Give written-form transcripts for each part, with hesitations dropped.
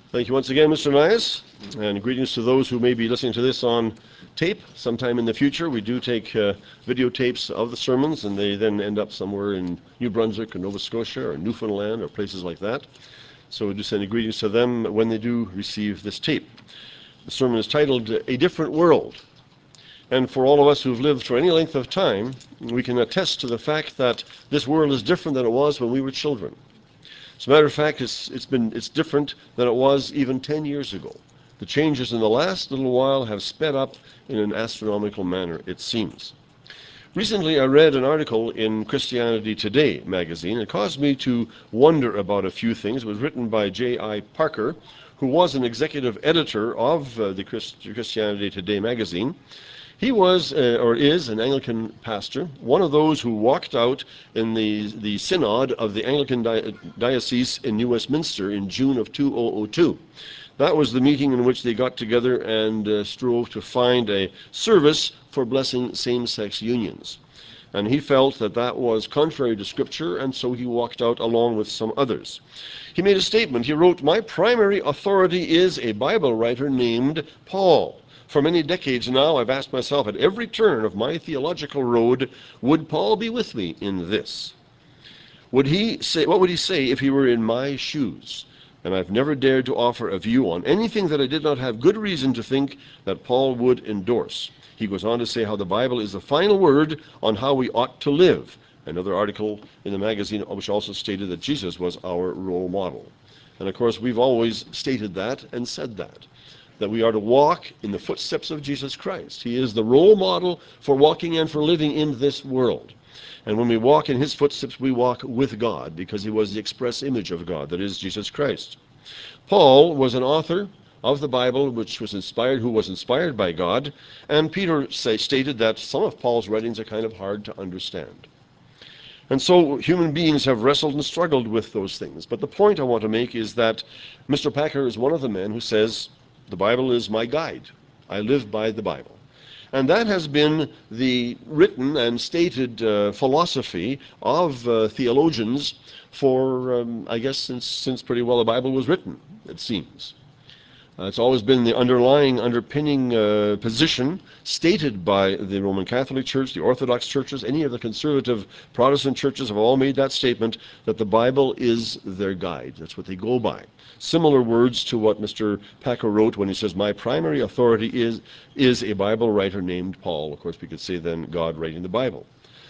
Thank you once again, Mr. Nias, and greetings to those who may be listening to this on tape sometime in the future. We do take videotapes of the sermons, and they then end up somewhere in New Brunswick or Nova Scotia or Newfoundland or places like that. So we do send greetings to them when they do receive this tape. The sermon is titled, A Different World. And for all of us who've lived for any length of time, we can attest to the fact that this world is different than it was when we were children. As a matter of fact, it's different than it was even 10 years ago. The changes in the last little while have sped up in an astronomical manner, it seems. Recently, I read an article in Christianity Today magazine. It caused me to wonder about a few things. It was written by J.I. Parker, who was an executive editor of the Christianity Today magazine. He was, or is, an Anglican pastor, one of those who walked out in the synod of the Anglican Diocese in New Westminster in June of 2002. That was the meeting in which they got together and strove to find a service for blessing same-sex unions. And he felt that that was contrary to Scripture, and so he walked out along with some others. He made a statement. He wrote, "My primary authority is a Bible writer named Paul. For many decades now, I've asked myself at every turn of my theological road, would Paul be with me in this? What would he say if he were in my shoes? And I've never dared to offer a view on anything that I did not have good reason to think that Paul would endorse." He goes on to say how the Bible is the final word on how we ought to live. Another article in the magazine which also stated that Jesus was our role model. And of course, we've always stated that and said that we are to walk in the footsteps of Jesus Christ. He is the role model for walking and for living in this world. And when we walk in his footsteps, we walk with God, because he was the express image of God, that is Jesus Christ. Paul was an author of the Bible who was inspired by God, and Peter stated that some of Paul's writings are kind of hard to understand. And so human beings have wrestled and struggled with those things. But the point I want to make is that Mr. Packer is one of the men who says, the Bible is my guide. I live by the Bible. And that has been the written and stated philosophy of theologians for, I guess, since pretty well the Bible was written, it seems. It's always been the underpinning position stated by the Roman Catholic Church, the Orthodox churches, any of the conservative Protestant churches have all made that statement, that the Bible is their guide. That's what they go by. Similar words to what Mr. Packer wrote when he says, my primary authority is a Bible writer named Paul. Of course, we could say then God writing the Bible.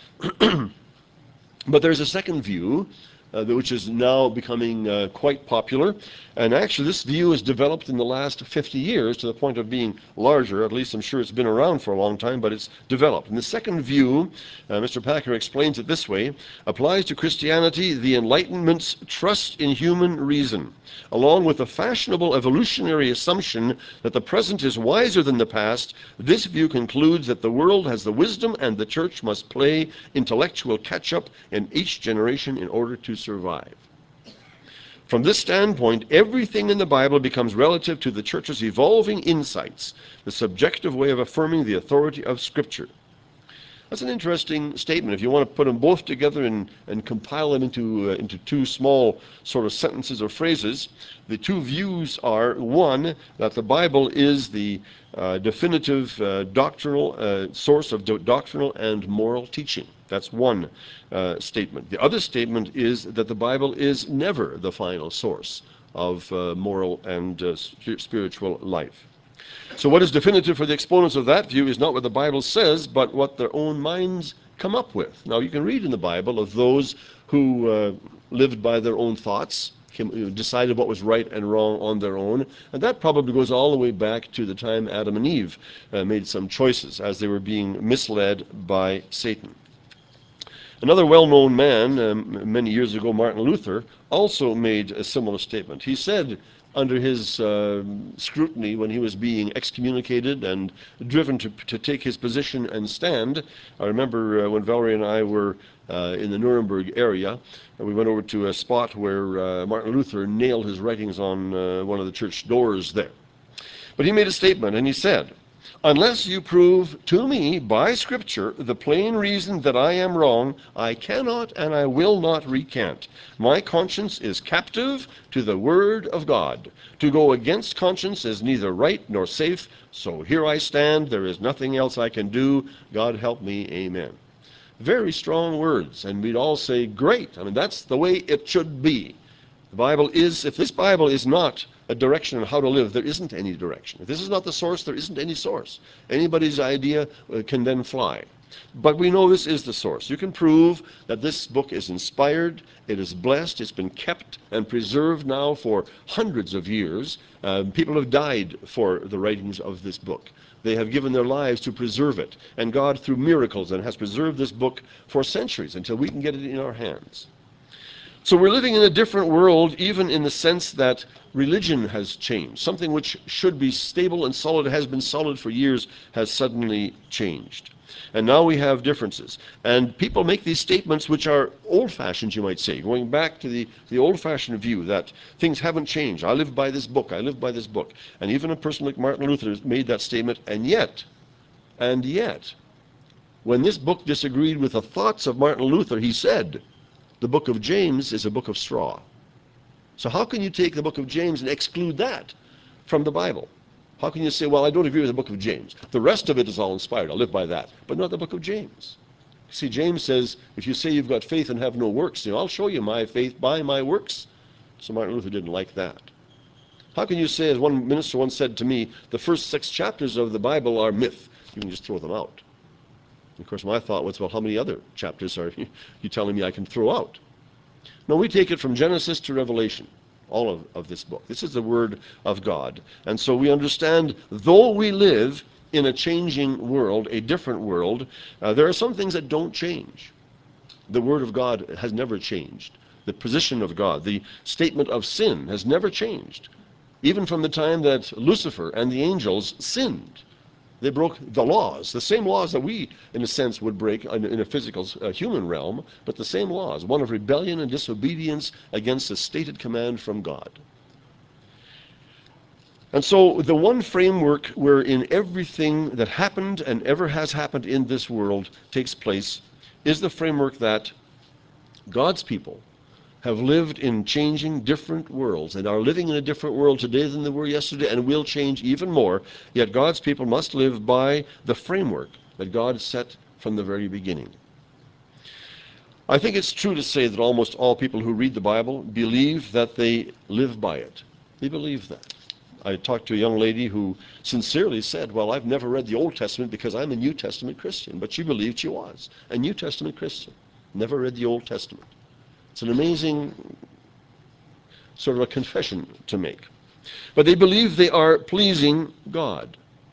But there's a second view, which is now becoming quite popular. And actually, this view has developed in the last 50 years to the point of being larger. At least I'm sure it's been around for a long time, but it's developed. And the second view, Mr. Packer explains it this way, applies to Christianity the Enlightenment's trust in human reason, along with the fashionable evolutionary assumption that the present is wiser than the past. This view concludes that the world has the wisdom and the church must play intellectual catch-up in each generation in order to survive. From this standpoint, everything in the Bible becomes relative to the church's evolving insights, the subjective way of affirming the authority of Scripture. That's an interesting statement. If you want to put them both together and compile them into two small sort of sentences or phrases, the two views are, one, that the Bible is the definitive doctrinal source of doctrinal and moral teaching. That's one statement. The other statement is that the Bible is never the final source of moral and spiritual life. So what is definitive for the exponents of that view is not what the Bible says, but what their own minds come up with. Now, you can read in the Bible of those who lived by their own thoughts, decided what was right and wrong on their own, and that probably goes all the way back to the time Adam and Eve made some choices as they were being misled by Satan. Another well-known man, many years ago, Martin Luther, also made a similar statement. He said, under his scrutiny when he was being excommunicated and driven to take his position and stand. I remember when Valerie and I were in the Nuremberg area, and we went over to a spot where Martin Luther nailed his writings on one of the church doors there. But he made a statement, and he said, Unless you prove to me by Scripture the plain reason that I am wrong, I cannot and I will not recant. My conscience is captive to the Word of God. To go against conscience is neither right nor safe, so here I stand. There is nothing else I can do. God help me. Amen. Very strong words, and we'd all say, great. I mean, that's the way it should be. The Bible is, if this Bible is not a direction on how to live, there isn't any direction. If this is not the source, there isn't any source. Anybody's idea can then fly. But we know this is the source. You can prove that this book is inspired, it is blessed, it's been kept and preserved now for hundreds of years. People have died for the writings of this book. They have given their lives to preserve it. And God, through miracles, and has preserved this book for centuries until we can get it in our hands. So we're living in a different world, even in the sense that religion has changed. Something which should be stable and solid, has been solid for years, has suddenly changed. And now we have differences. And people make these statements which are old-fashioned, you might say, going back to the old-fashioned view that things haven't changed. I live by this book. I live by this book. And even a person like Martin Luther has made that statement. And yet, when this book disagreed with the thoughts of Martin Luther, he said, the book of James is a book of straw. So how can you take the book of James and exclude that from the Bible? How can you say, well, I don't agree with the book of James. The rest of it is all inspired. I'll live by that. But not the book of James. See, James says, if you say you've got faith and have no works, I'll show you my faith by my works. So Martin Luther didn't like that. How can you say, as one minister once said to me, the first 6 chapters of the Bible are myth. You can just throw them out. Of course, my thought was, well, how many other chapters are you telling me I can throw out? No, we take it from Genesis to Revelation, all of this book. This is the Word of God. And so we understand, though we live in a changing world, a different world, there are some things that don't change. The Word of God has never changed. The position of God, the statement of sin has never changed. Even from the time that Lucifer and the angels sinned. They broke the laws, the same laws that we, in a sense, would break in a physical human realm, but the same laws, one of rebellion and disobedience against a stated command from God. And so the one framework wherein everything that happened and ever has happened in this world takes place is the framework that God's people have lived in changing different worlds and are living in a different world today than they were yesterday and will change even more. Yet God's people must live by the framework that God set from the very beginning. I think it's true to say that almost all people who read the Bible believe that they live by it. They believe that. I talked to a young lady who sincerely said, well, I've never read the Old Testament because I'm a New Testament Christian. But she believed she was a New Testament Christian. Never read the Old Testament. It's an amazing sort of a confession to make. But they believe they are pleasing God.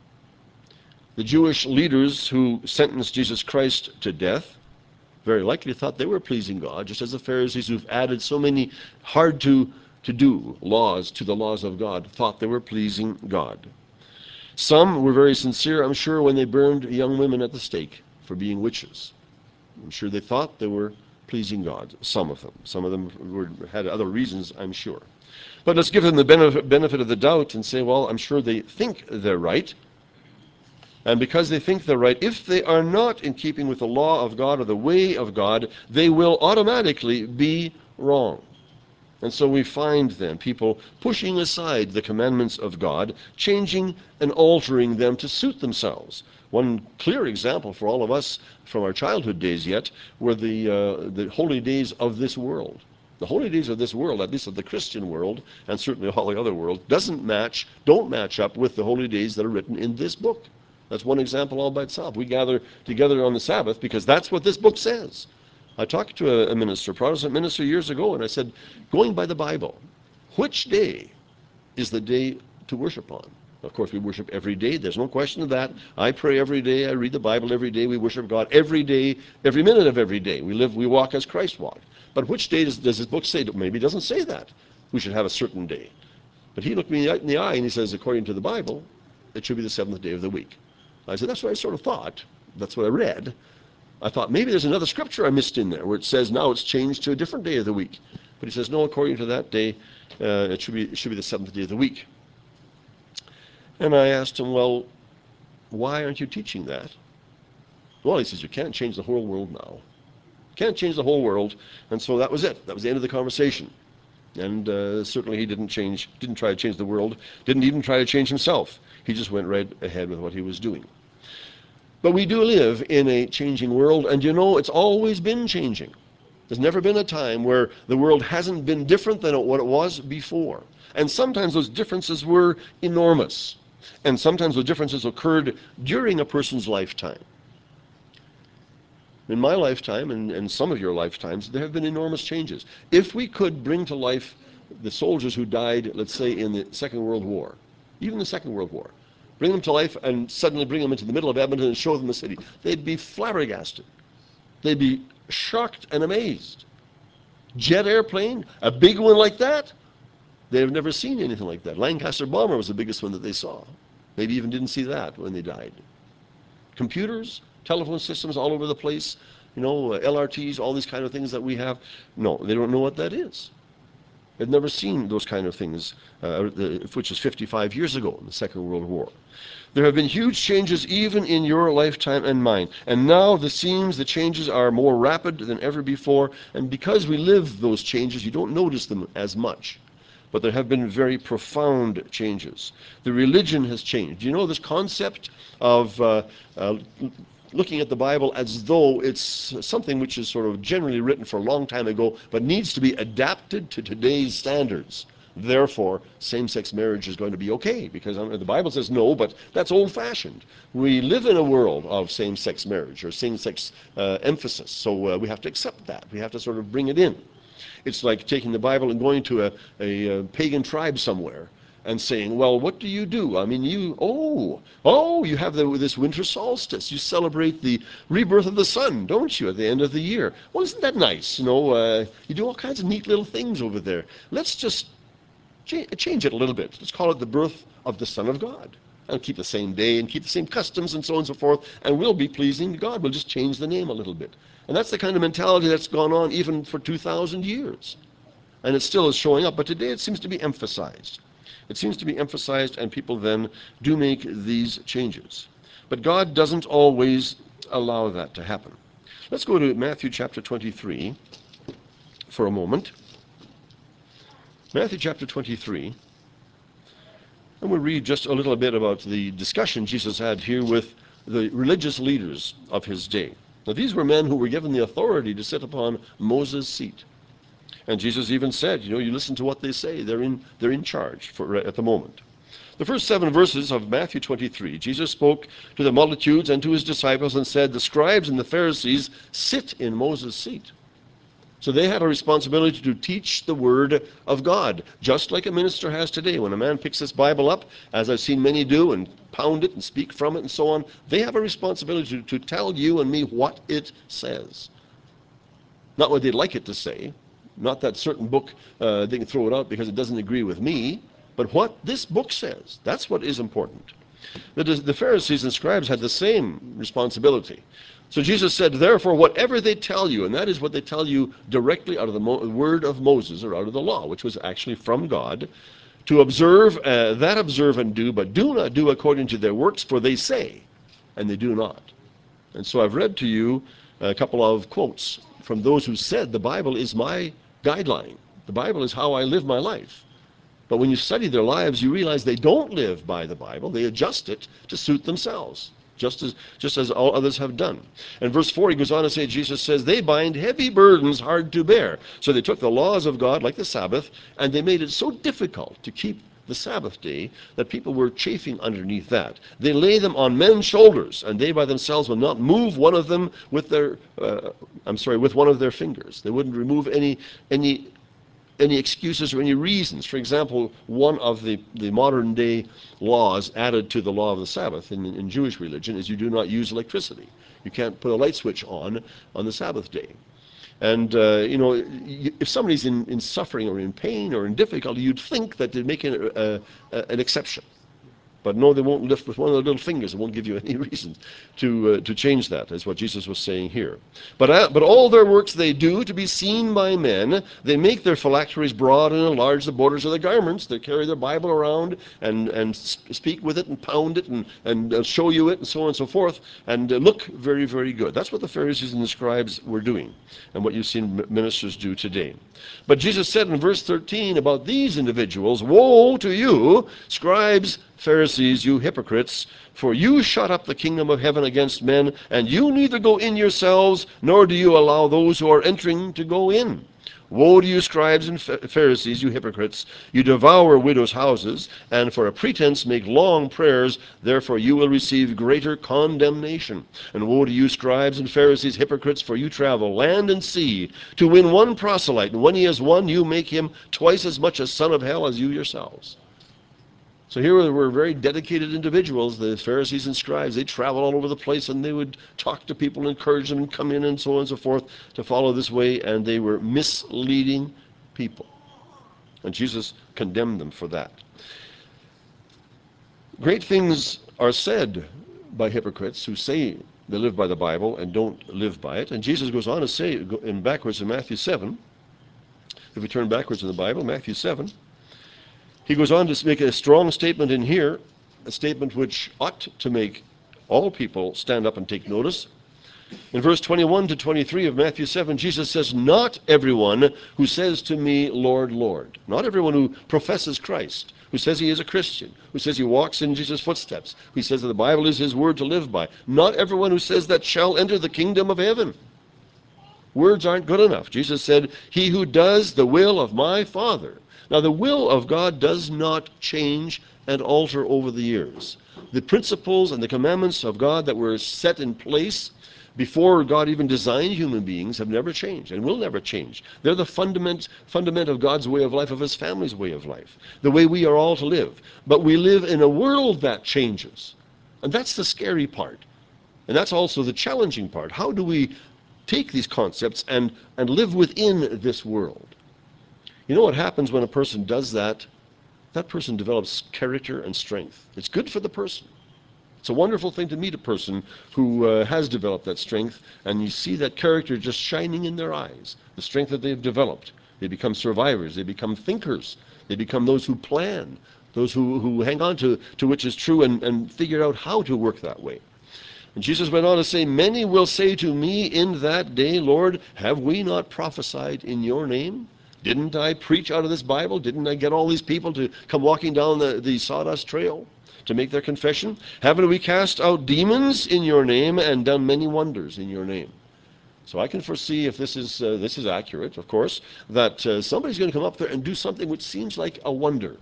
The Jewish leaders who sentenced Jesus Christ to death very likely thought they were pleasing God, just as the Pharisees who've added so many hard-to-do laws to the laws of God thought they were pleasing God. Some were very sincere, I'm sure, when they burned young women at the stake for being witches. I'm sure they thought they were pleasing God, some of them. Some of them had other reasons, I'm sure. But let's give them the benefit of the doubt and say, well, I'm sure they think they're right. And because they think they're right, if they are not in keeping with the law of God or the way of God, they will automatically be wrong. And so we find then people pushing aside the commandments of God, changing and altering them to suit themselves. One clear example for all of us from our childhood days yet were the holy days of this world. The holy days of this world, at least of the Christian world, and certainly all the other world, don't match up with the holy days that are written in this book. That's one example all by itself. We gather together on the Sabbath because that's what this book says. I talked to a minister, Protestant minister years ago, and I said, going by the Bible, which day is the day to worship on? Of course, we worship every day. There's no question of that. I pray every day. I read the Bible every day. We worship God every day, every minute of every day. We walk as Christ walked. But which day does this book say? Maybe it doesn't say that. We should have a certain day. But he looked me in the eye and he says, according to the Bible, it should be the 7th day of the week. I said, that's what I sort of thought. That's what I read. I thought maybe there's another scripture I missed in there where it says now it's changed to a different day of the week. But he says, no, according to that day, it should be the 7th day of the week. And I asked him, well, Why aren't you teaching that? Well, he says, you can't change the whole world now. You can't change the whole world. And so that was it. That was the end of the conversation. And certainly he didn't try to change the world, didn't even try to change himself. He just went right ahead with what he was doing. But we do live in a changing world, and it's always been changing. There's never been a time where the world hasn't been different than what it was before. And sometimes those differences were enormous. And sometimes those differences occurred during a person's lifetime. In my lifetime, and some of your lifetimes, there have been enormous changes. If we could bring to life the soldiers who died, let's say, in the Second World War, even the Second World War, bring them to life and suddenly bring them into the middle of Edmonton and show them the city, they'd be flabbergasted. They'd be shocked and amazed. Jet airplane, a big one like that? They've never seen anything like that. Lancaster bomber was the biggest one that they saw. Maybe even didn't see that when they died. Computers, telephone systems all over the place, LRTs, all these kind of things that we have. No, they don't know what that is. They've never seen those kind of things, which is 55 years ago in the Second World War. There have been huge changes even in your lifetime and mine. And now the changes are more rapid than ever before. And because we live those changes, you don't notice them as much. But there have been very profound changes. The religion has changed. This concept of looking at the Bible as though it's something which is sort of generally written for a long time ago, but needs to be adapted to today's standards. Therefore, same-sex marriage is going to be okay, because the Bible says no, but that's old-fashioned. We live in a world of same-sex marriage or same-sex emphasis, so we have to accept that. We have to sort of bring it in. It's like taking the Bible and going to a pagan tribe somewhere and saying, well, what do you do? I mean, you have this winter solstice. You celebrate the rebirth of the sun, don't you, at the end of the year? Well, isn't that nice? You do all kinds of neat little things over there. Let's just change it a little bit. Let's call it the birth of the Son of God. And keep the same day and keep the same customs and so on and so forth, and we'll be pleasing to God. We'll just change the name a little bit. And that's the kind of mentality that's gone on even for 2,000 years. And it still is showing up, but today it seems to be emphasized. It seems to be emphasized, and people then do make these changes. But God doesn't always allow that to happen. Let's go to Matthew chapter 23 for a moment. Matthew chapter 23. And we'll read just a little bit about the discussion Jesus had here with the religious leaders of his day. Now, these were men who were given the authority to sit upon Moses' seat. And Jesus even said, you listen to what they say. They're in charge at the moment. The first 7 verses of Matthew 23, Jesus spoke to the multitudes and to his disciples and said, the scribes and the Pharisees sit in Moses' seat. So they had a responsibility to teach the Word of God, just like a minister has today. When a man picks this Bible up, as I've seen many do, and pound it and speak from it and so on, they have a responsibility to tell you and me what it says. Not what they'd like it to say, not that certain book, they can throw it out because it doesn't agree with me, but what this book says. That's what is important. The Pharisees and scribes had the same responsibility. So Jesus said, therefore, whatever they tell you, and that is what they tell you directly out of the word of Moses, or out of the law, which was actually from God, to observe, observe and do, but do not do according to their works, for they say, and they do not. And so I've read to you a couple of quotes from those who said the Bible is my guideline. The Bible is how I live my life. But when you study their lives, you realize they don't live by the Bible. They adjust it to suit themselves, just as all others have done. And verse 4, he goes on to say, Jesus says, they bind heavy burdens hard to bear. So they took the laws of God, like the Sabbath, and they made it so difficult to keep the Sabbath day that people were chafing underneath that. They lay them on men's shoulders, and they by themselves will not move one of them with with one of their fingers. They wouldn't remove any excuses or any reasons. For example, one of the modern day laws added to the law of the Sabbath in Jewish religion is you do not use electricity. You can't put a light switch on the Sabbath day. And, if somebody's in suffering or in pain or in difficulty, you'd think that they'd make an exception. But no, they won't lift with one of their little fingers. They won't give you any reason to change that, is what Jesus was saying here. But all their works they do to be seen by men. They make their phylacteries broad and enlarge the borders of their garments. They carry their Bible around and speak with it and pound it and show you it and so on and so forth, and look very, very good. That's what the Pharisees and the scribes were doing, and what you've seen ministers do today. But Jesus said in verse 13 about these individuals, "Woe to you, scribes, Pharisees, you hypocrites, for you shut up the kingdom of heaven against men, and you neither go in yourselves, nor do you allow those who are entering to go in. Woe to you, scribes and Pharisees, you hypocrites! You devour widows' houses, and for a pretense make long prayers. Therefore you will receive greater condemnation. And woe to you, scribes and Pharisees, hypocrites! For you travel land and sea to win one proselyte, and when he has won, you make him twice as much a son of hell as you yourselves." So here were very dedicated individuals, the Pharisees and scribes. They traveled all over the place, and they would talk to people and encourage them and come in and so on and so forth to follow this way, and they were misleading people. And Jesus condemned them for that. Great things are said by hypocrites who say they live by the Bible and don't live by it. And Jesus goes on to say, backwards in Matthew 7, if we turn backwards in the Bible, Matthew 7, he goes on to make a strong statement in here, a statement which ought to make all people stand up and take notice. In verse 21 to 23 of Matthew 7, Jesus says, "Not everyone who says to me, 'Lord, Lord,'" not everyone who professes Christ, who says he is a Christian, who says he walks in Jesus' footsteps, who says that the Bible is his word to live by, "not everyone who says that shall enter the kingdom of heaven." Words aren't good enough. Jesus said, "He who does the will of my Father." Now, the will of God does not change and alter over the years. The principles and the commandments of God that were set in place before God even designed human beings have never changed and will never change. They're the fundament of God's way of life, of his family's way of life, the way we are all to live. But we live in a world that changes. And that's the scary part. And that's also the challenging part. How do we take these concepts and live within this world? You know what happens when a person does that? That person develops character and strength. It's good for the person. It's a wonderful thing to meet a person who has developed that strength, and you see that character just shining in their eyes, the strength that they've developed. They become survivors. They become thinkers. They become those who plan, those who hang on to which is true and figure out how to work that way. And Jesus went on to say, "Many will say to me in that day, 'Lord, have we not prophesied in your name? Didn't I preach out of this Bible? Didn't I get all these people to come walking down the sawdust trail to make their confession? Haven't we cast out demons in your name and done many wonders in your name?'" So I can foresee, if this is accurate, of course, that somebody's going to come up there and do something which seems like a wonder.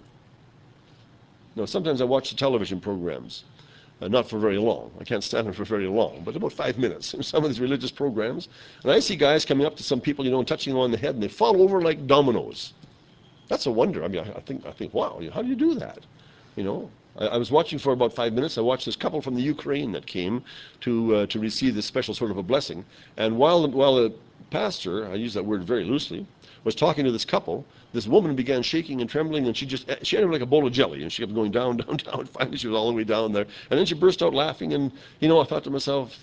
Now, sometimes I watch the television programs. Not for very long. I can't stand them for very long, but about 5 minutes in some of these religious programs. And I see guys coming up to some people, and touching them on the head, and they fall over like dominoes. That's a wonder. I mean, I think, wow, how do you do that? I was watching for about 5 minutes. I watched this couple from the Ukraine that came to receive this special sort of a blessing. And while the pastor, I use that word very loosely, was talking to this couple, this woman began shaking and trembling, and she ended up like a bowl of jelly, and she kept going down, down, down. Finally, she was all the way down there, and then she burst out laughing. And I thought to myself,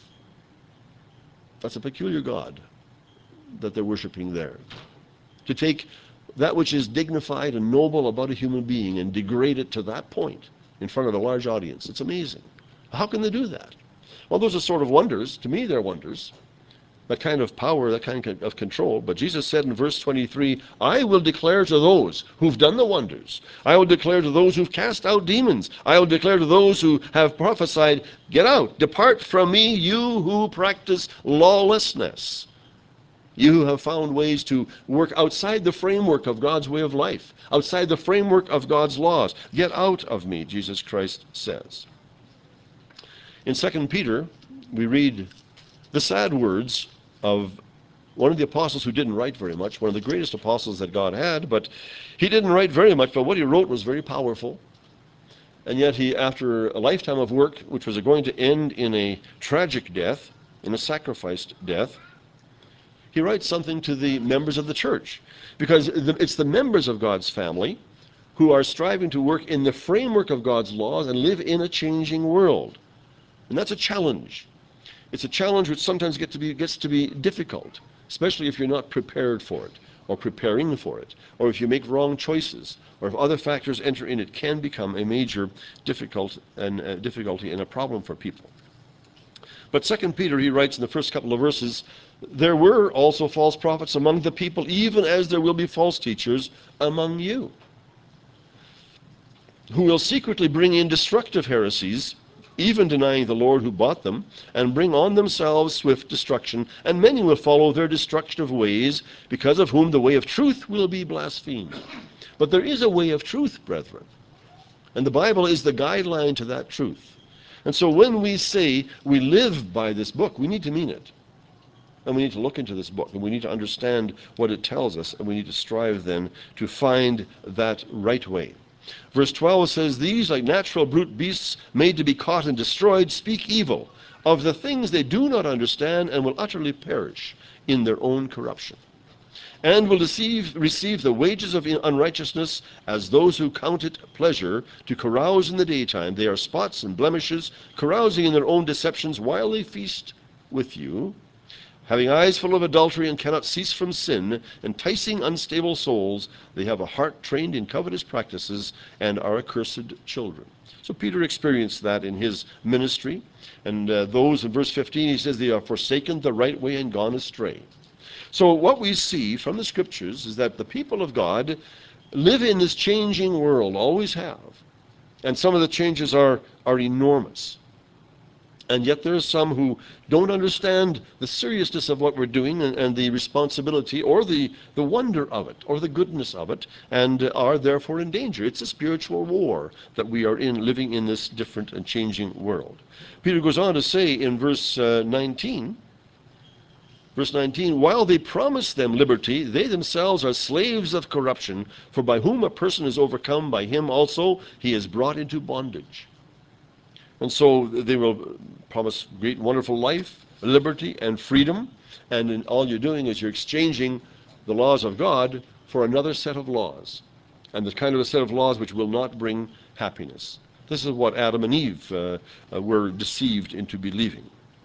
that's a peculiar God that they're worshiping there. To take that which is dignified and noble about a human being and degrade it to that point in front of a large audience. It's amazing. How can they do that? Well, those are sort of wonders. To me, they're wonders. That kind of power, that kind of control. But Jesus said in verse 23, "I will declare to those who've done the wonders. I will declare to those who've cast out demons. I will declare to those who have prophesied, 'Get out, depart from me, you who practice lawlessness.'" You who have found ways to work outside the framework of God's way of life, outside the framework of God's laws. "Get out of me," Jesus Christ says. In 2 Peter, we read the sad words of one of the apostles who didn't write very much, one of the greatest apostles that God had, but he didn't write very much, but what he wrote was very powerful. And yet he, after a lifetime of work, which was going to end in a tragic death, in a sacrificed death, he writes something to the members of the church. Because it's the members of God's family who are striving to work in the framework of God's laws and live in a changing world. And that's a challenge. It's a challenge which sometimes gets to be difficult, especially if you're not prepared for it, or preparing for it, or if you make wrong choices, or if other factors enter in, it can become a major difficulty and a problem for people. But 2 Peter, he writes in the first couple of verses, there were also false prophets among the people, even as there will be false teachers among you, who will secretly bring in destructive heresies, even denying the Lord who bought them, and bring on themselves swift destruction. And many will follow their destructive ways, because of whom the way of truth will be blasphemed. But there is a way of truth, brethren, and the Bible is the guideline to that truth. And so when we say we live by this book, we need to mean it. And we need to look into this book, and we need to understand what it tells us, and we need to strive then to find that right way. Verse 12 says, these, like natural brute beasts made to be caught and destroyed, speak evil of the things they do not understand, and will utterly perish in their own corruption, and will receive the wages of unrighteousness as those who count it pleasure to carouse in the daytime. They are spots and blemishes, carousing in their own deceptions while they feast with you, having eyes full of adultery and cannot cease from sin, enticing unstable souls. They have a heart trained in covetous practices and are accursed children. So Peter experienced that in his ministry. And those in verse 15, he says, they have forsaken the right way and gone astray. So what we see from the scriptures is that the people of God live in this changing world, always have. And some of the changes are enormous. And yet there are some who don't understand the seriousness of what we're doing and the responsibility or the wonder of it or the goodness of it, and are therefore in danger. It's a spiritual war that we are in, living in this different and changing world. Peter goes on to say in verse 19, while they promise them liberty, they themselves are slaves of corruption, for by whom a person is overcome, by him also he is brought into bondage. And so they will promise great wonderful life, liberty, and freedom, and all you're doing is you're exchanging the laws of God for another set of laws, and the kind of a set of laws which will not bring happiness. This is what Adam and Eve were deceived into believing.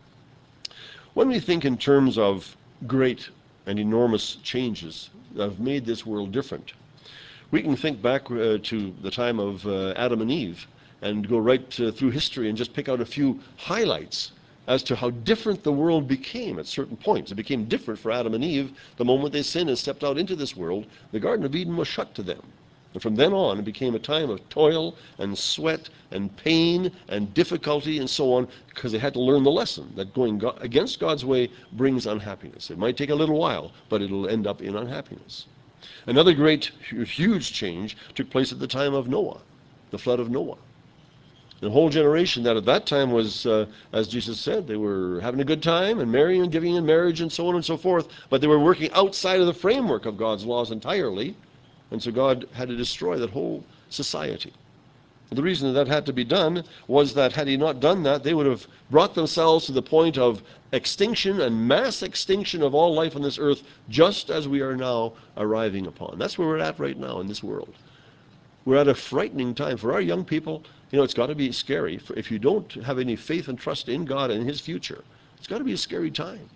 When we think in terms of great and enormous changes that have made this world different, we can think back to the time of Adam and Eve and go right through history and just pick out a few highlights as to how different the world became at certain points. It became different for Adam and Eve the moment they sinned and stepped out into this world. The Garden of Eden was shut to them. And from then on, it became a time of toil and sweat and pain and difficulty and so on, because they had to learn the lesson that going against God's way brings unhappiness. It might take a little while, but it'll end up in unhappiness. Another great, huge change took place at the time of Noah, the flood of Noah. The whole generation that at that time was, as Jesus said, they were having a good time and marrying and giving in marriage and so on and so forth, but they were working outside of the framework of God's laws entirely. And so God had to destroy that whole society. The reason that had to be done was that had he not done that, they would have brought themselves to the point of extinction and mass extinction of all life on this earth, just as we are now arriving upon. That's where we're at right now in this world. We're at a frightening time. For our young people, it's got to be scary. If you don't have any faith and trust in God and his future, it's got to be a scary time.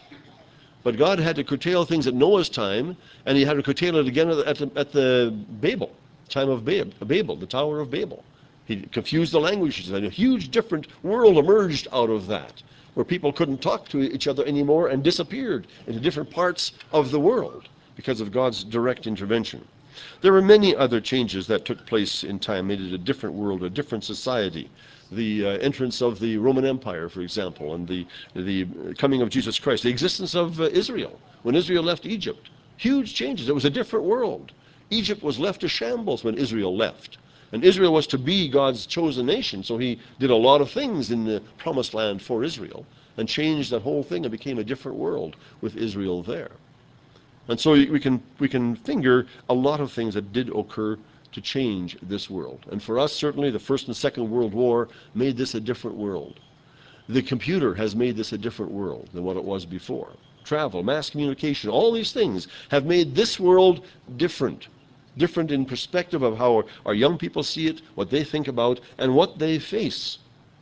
But God had to curtail things at Noah's time, and he had to curtail it again at the Babel, time of Babel, the Tower of Babel. He confused the languages, and a huge different world emerged out of that, where people couldn't talk to each other anymore and disappeared into different parts of the world because of God's direct intervention. There were many other changes that took place in time, made it a different world, a different society. The entrance of the Roman Empire, for example, and the coming of Jesus Christ, the existence of Israel. When Israel left Egypt, huge changes. It was a different world. Egypt was left to shambles when Israel left. And Israel was to be God's chosen nation, so he did a lot of things in the promised land for Israel and changed that whole thing and became a different world with Israel there. And so we can finger a lot of things that did occur to change this world. And for us, certainly, the First and Second World War made this a different world. The computer has made this a different world than what it was before. Travel, mass communication, all these things have made this world different. different in perspective of how our young people see it, what they think about, and what they face.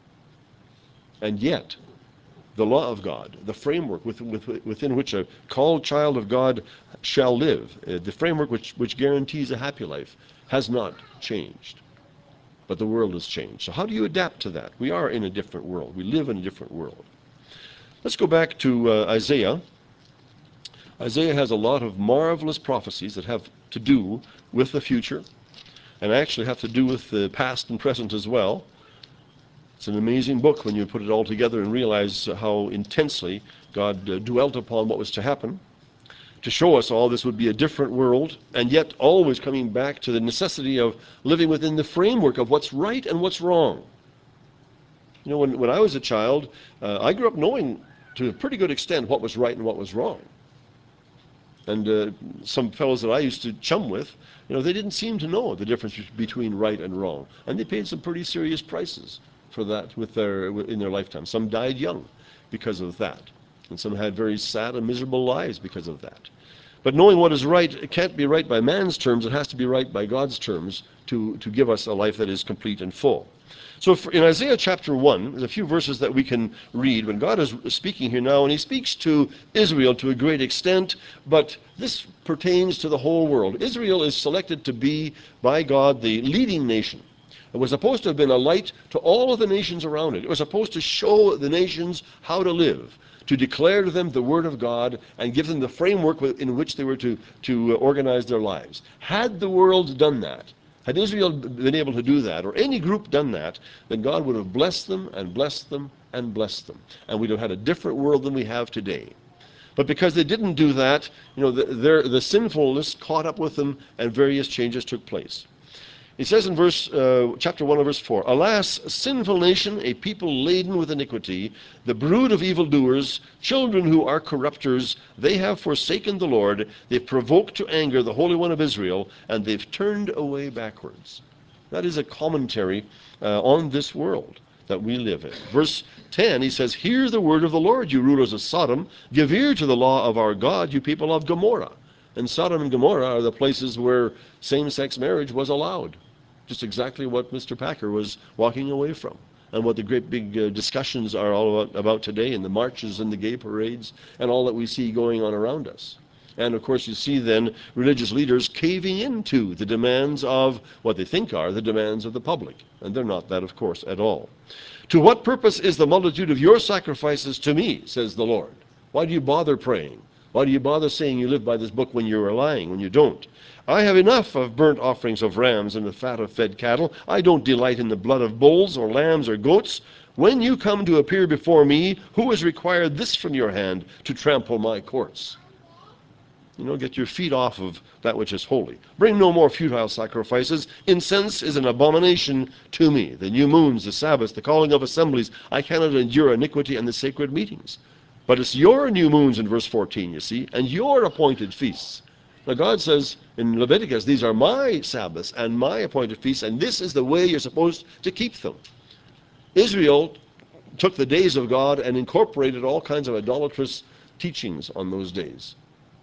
And yet, the law of God, the framework within which a called child of God shall live, the framework which guarantees a happy life, has not changed. But the world has changed. So how do you adapt to that? We are in a different world. We live in a different world. Let's go back to Isaiah. Isaiah has a lot of marvelous prophecies that have to do with the future, and actually have to do with the past and present as well. It's an amazing book when you put it all together and realize how intensely God dwelt upon what was to happen. To show us all this would be a different world, and yet always coming back to the necessity of living within the framework of what's right and what's wrong. You know, when I was a child, I grew up knowing to a pretty good extent what was right and what was wrong. And some fellows that I used to chum with, you know, they didn't seem to know the difference between right and wrong. And they paid some pretty serious prices for that in their lifetime. Some died young because of that. And some had very sad and miserable lives because of that. But knowing what is right, it can't be right by man's terms. It has to be right by God's terms to give us a life that is complete and full. So in Isaiah chapter 1, there's a few verses that we can read when God is speaking here now, and he speaks to Israel to a great extent, but this pertains to the whole world. Israel is selected to be, by God, the leading nation. It was supposed to have been a light to all of the nations around it. It was supposed to show the nations how to live, to declare to them the Word of God and give them the framework in which they were to organize their lives. Had the world done that, had Israel been able to do that, or any group done that, then God would have blessed them and blessed them and blessed them. And we'd have had a different world than we have today. But because they didn't do that, you know, the sinfulness caught up with them and various changes took place. It says in chapter 1 of verse 4, Alas, sinful nation, a people laden with iniquity, the brood of evildoers, children who are corrupters, they have forsaken the Lord, they've provoked to anger the Holy One of Israel, and they've turned away backwards. That is a commentary on this world that we live in. Verse 10, he says, Hear the word of the Lord, you rulers of Sodom, give ear to the law of our God, you people of Gomorrah. And Sodom and Gomorrah are the places where same-sex marriage was allowed. Just exactly what Mr. Packer was walking away from, and what the great big discussions are all about today, in the marches and the gay parades and all that we see going on around us. And of course you see then religious leaders caving into the demands of what they think are the demands of the public. And they're not that, of course, at all. To what purpose is the multitude of your sacrifices to me, says the Lord? Why do you bother praying? Why do you bother saying you live by this book when you are lying, when you don't? I have enough of burnt offerings of rams and the fat of fed cattle. I don't delight in the blood of bulls or lambs or goats. When you come to appear before me, who has required this from your hand to trample my courts? You know, get your feet off of that which is holy. Bring no more futile sacrifices. Incense is an abomination to me. The new moons, the Sabbaths, the calling of assemblies. I cannot endure iniquity and the sacred meetings. But it's your new moons in verse 14, you see, and your appointed feasts. Now God says in Leviticus, these are my Sabbaths and my appointed feasts, and this is the way you're supposed to keep them. Israel took the days of God and incorporated all kinds of idolatrous teachings on those days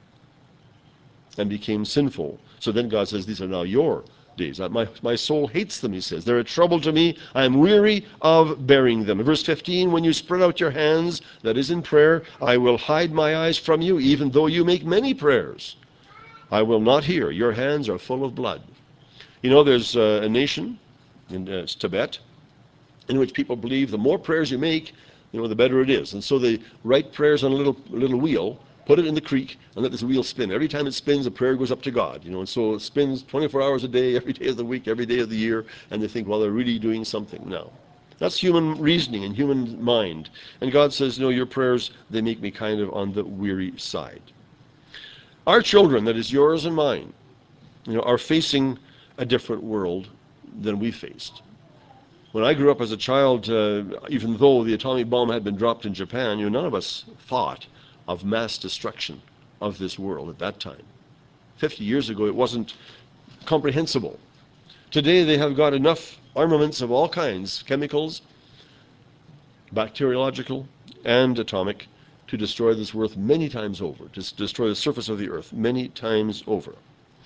and became sinful. So then God says, these are now your days. My soul hates them, he says. They're a trouble to me. I am weary of bearing them. In verse 15, when you spread out your hands, that is in prayer, I will hide my eyes from you, even though you make many prayers. I will not hear. Your hands are full of blood. You know, there's a nation, it's Tibet, in which people believe the more prayers you make, you know, the better it is. And so they write prayers on a little wheel, put it in the creek, and let this wheel spin. Every time it spins, a prayer goes up to God. You know, and so it spins 24 hours a day, every day of the week, every day of the year, and they think, well, they're really doing something now. That's human reasoning and human mind. And God says, no, your prayers, they make me kind of on the weary side. Our children, that is yours and mine, you know, are facing a different world than we faced. When I grew up as a child, even though the atomic bomb had been dropped in Japan, you know, none of us thought of mass destruction of this world at that time. 50 years ago, it wasn't comprehensible. Today, they have got enough armaments of all kinds, chemicals, bacteriological, and atomic, to destroy this earth many times over, to destroy the surface of the earth many times over.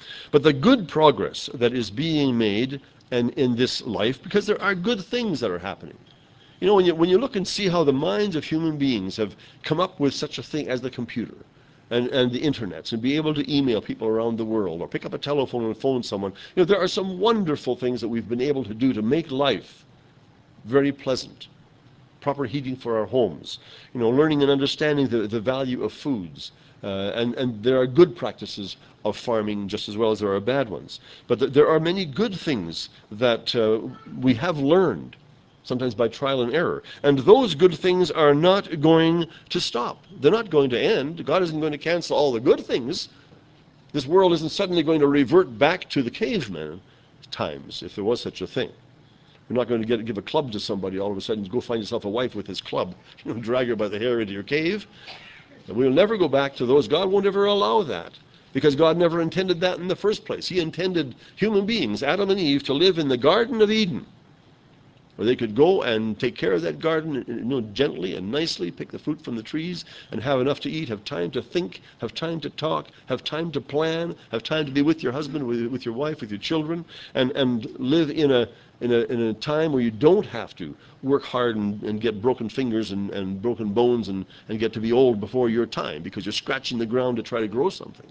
But the good progress that is being made and in this life, because there are good things that are happening. You know, when you look and see how the minds of human beings have come up with such a thing as the computer and the internets, and be able to email people around the world or pick up a telephone and phone someone, you know, there are some wonderful things that we've been able to do to make life very pleasant. Proper heating for our homes, you know, learning and understanding the value of foods. And there are good practices of farming just as well as there are bad ones. But there are many good things that we have learned, sometimes by trial and error. And those good things are not going to stop. They're not going to end. God isn't going to cancel all the good things. This world isn't suddenly going to revert back to the caveman times, if there was such a thing. You're not going to give a club to somebody all of a sudden, go find yourself a wife with his club, you know, drag her by the hair into your cave. And we'll never go back to those. God won't ever allow that, because God never intended that in the first place. He intended human beings, Adam and Eve, to live in the Garden of Eden, where they could go and take care of that garden, you know, gently and nicely, pick the fruit from the trees and have enough to eat, have time to think, have time to talk, have time to plan, have time to be with your husband, with your wife, with your children, and live in a time where you don't have to work hard and get broken fingers and broken bones and get to be old before your time because you're scratching the ground to try to grow something.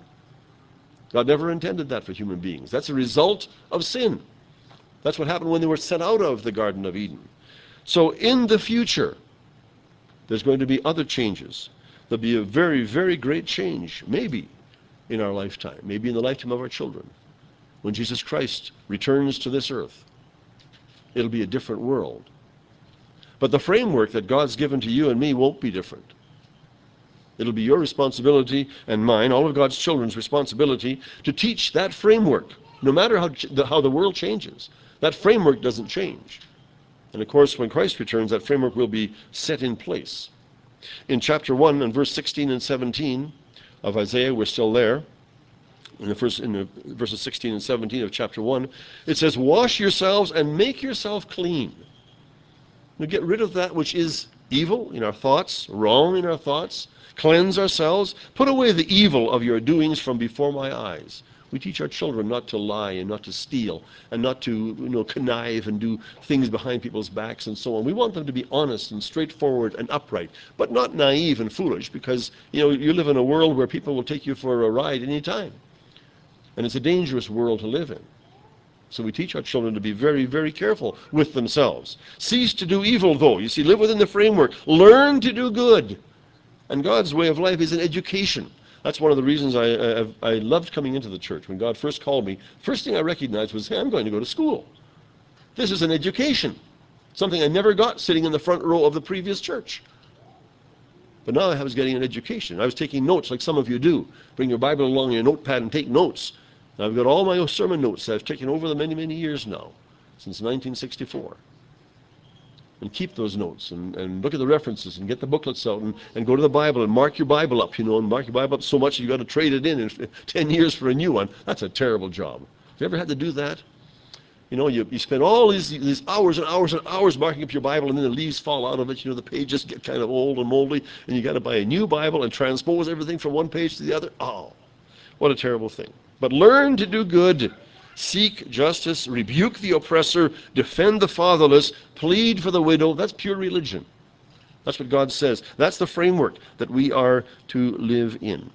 God never intended that for human beings. That's a result of sin. That's what happened when they were sent out of the Garden of Eden. So in the future, there's going to be other changes. There'll be a very, very great change, maybe in our lifetime, maybe in the lifetime of our children. When Jesus Christ returns to this earth, it'll be a different world. But the framework that God's given to you and me won't be different. It'll be your responsibility and mine, all of God's children's responsibility, to teach that framework, no matter how the world changes. That framework doesn't change. And of course, when Christ returns, that framework will be set in place. In chapter 1 and verse 16 and 17 of Isaiah, we're still there. In the verses 16 and 17 of chapter 1, it says, "Wash yourselves and make yourself clean." Now get rid of that which is evil in our thoughts, wrong in our thoughts. Cleanse ourselves. Put away the evil of your doings from before my eyes. We teach our children not to lie and not to steal and not to, you know, connive and do things behind people's backs and so on. We want them to be honest and straightforward and upright, but not naive and foolish, because, you know, you live in a world where people will take you for a ride any time. And it's a dangerous world to live in. So we teach our children to be very, very careful with themselves. Cease to do evil, though. You see, live within the framework. Learn to do good. And God's way of life is an education. That's one of the reasons I loved coming into the church. When God first called me, first thing I recognized was, hey, I'm going to go to school. This is an education. Something I never got sitting in the front row of the previous church. But now I was getting an education. I was taking notes like some of you do. Bring your Bible along, your notepad, and take notes. And I've got all my sermon notes that I've taken over the many, many years now, since 1964. And keep those notes and look at the references and get the booklets out and go to the Bible and mark your Bible up, you know, and mark your Bible up so much you've got to trade it in 10 years for a new one. That's a terrible job. Have you ever had to do that? You know, you spend all these hours and hours and hours marking up your Bible, and then the leaves fall out of it. You know, the pages get kind of old and moldy, and you got to buy a new Bible and transpose everything from one page to the other. Oh, what a terrible thing. But learn to do good. Seek justice, rebuke the oppressor, defend the fatherless, plead for the widow. That's pure religion. That's what God says. That's the framework that we are to live in.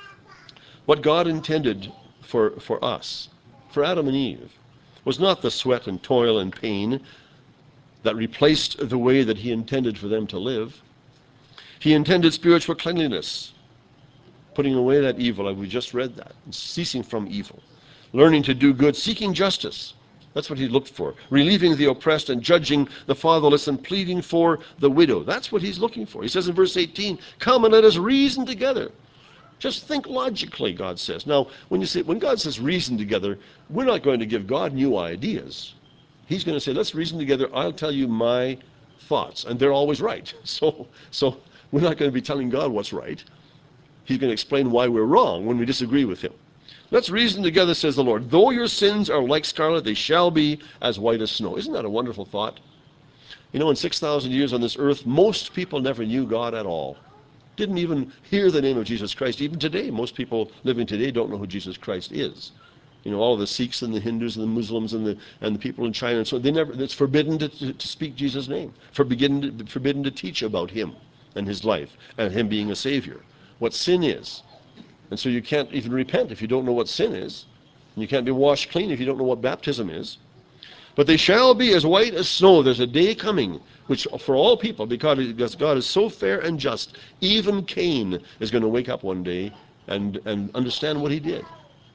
What God intended for us, for Adam and Eve, was not the sweat and toil and pain that replaced the way that he intended for them to live. He intended spiritual cleanliness, putting away that evil, like we just read that, and ceasing from evil. Learning to do good, seeking justice. That's what he looked for. Relieving the oppressed and judging the fatherless and pleading for the widow. That's what he's looking for. He says in verse 18, "Come and let us reason together." Just think logically, God says. Now, when God says reason together, we're not going to give God new ideas. He's going to say, let's reason together. I'll tell you my thoughts. And they're always right. So we're not going to be telling God what's right. He's going to explain why we're wrong when we disagree with him. Let's reason together, says the Lord. Though your sins are like scarlet, they shall be as white as snow. Isn't that a wonderful thought? You know, in 6,000 years on this earth, most people never knew God at all. Didn't even hear the name of Jesus Christ. Even today, most people living today don't know who Jesus Christ is. All of the Sikhs and the Hindus and the Muslims and the people in China, and so it's forbidden to speak Jesus' name, forbidden to teach about him and his life and him being a savior, what sin is. And so you can't even repent if you don't know what sin is. And you can't be washed clean if you don't know what baptism is. But they shall be as white as snow. There's a day coming, which for all people, because God is so fair and just, even Cain is going to wake up one day and understand what he did,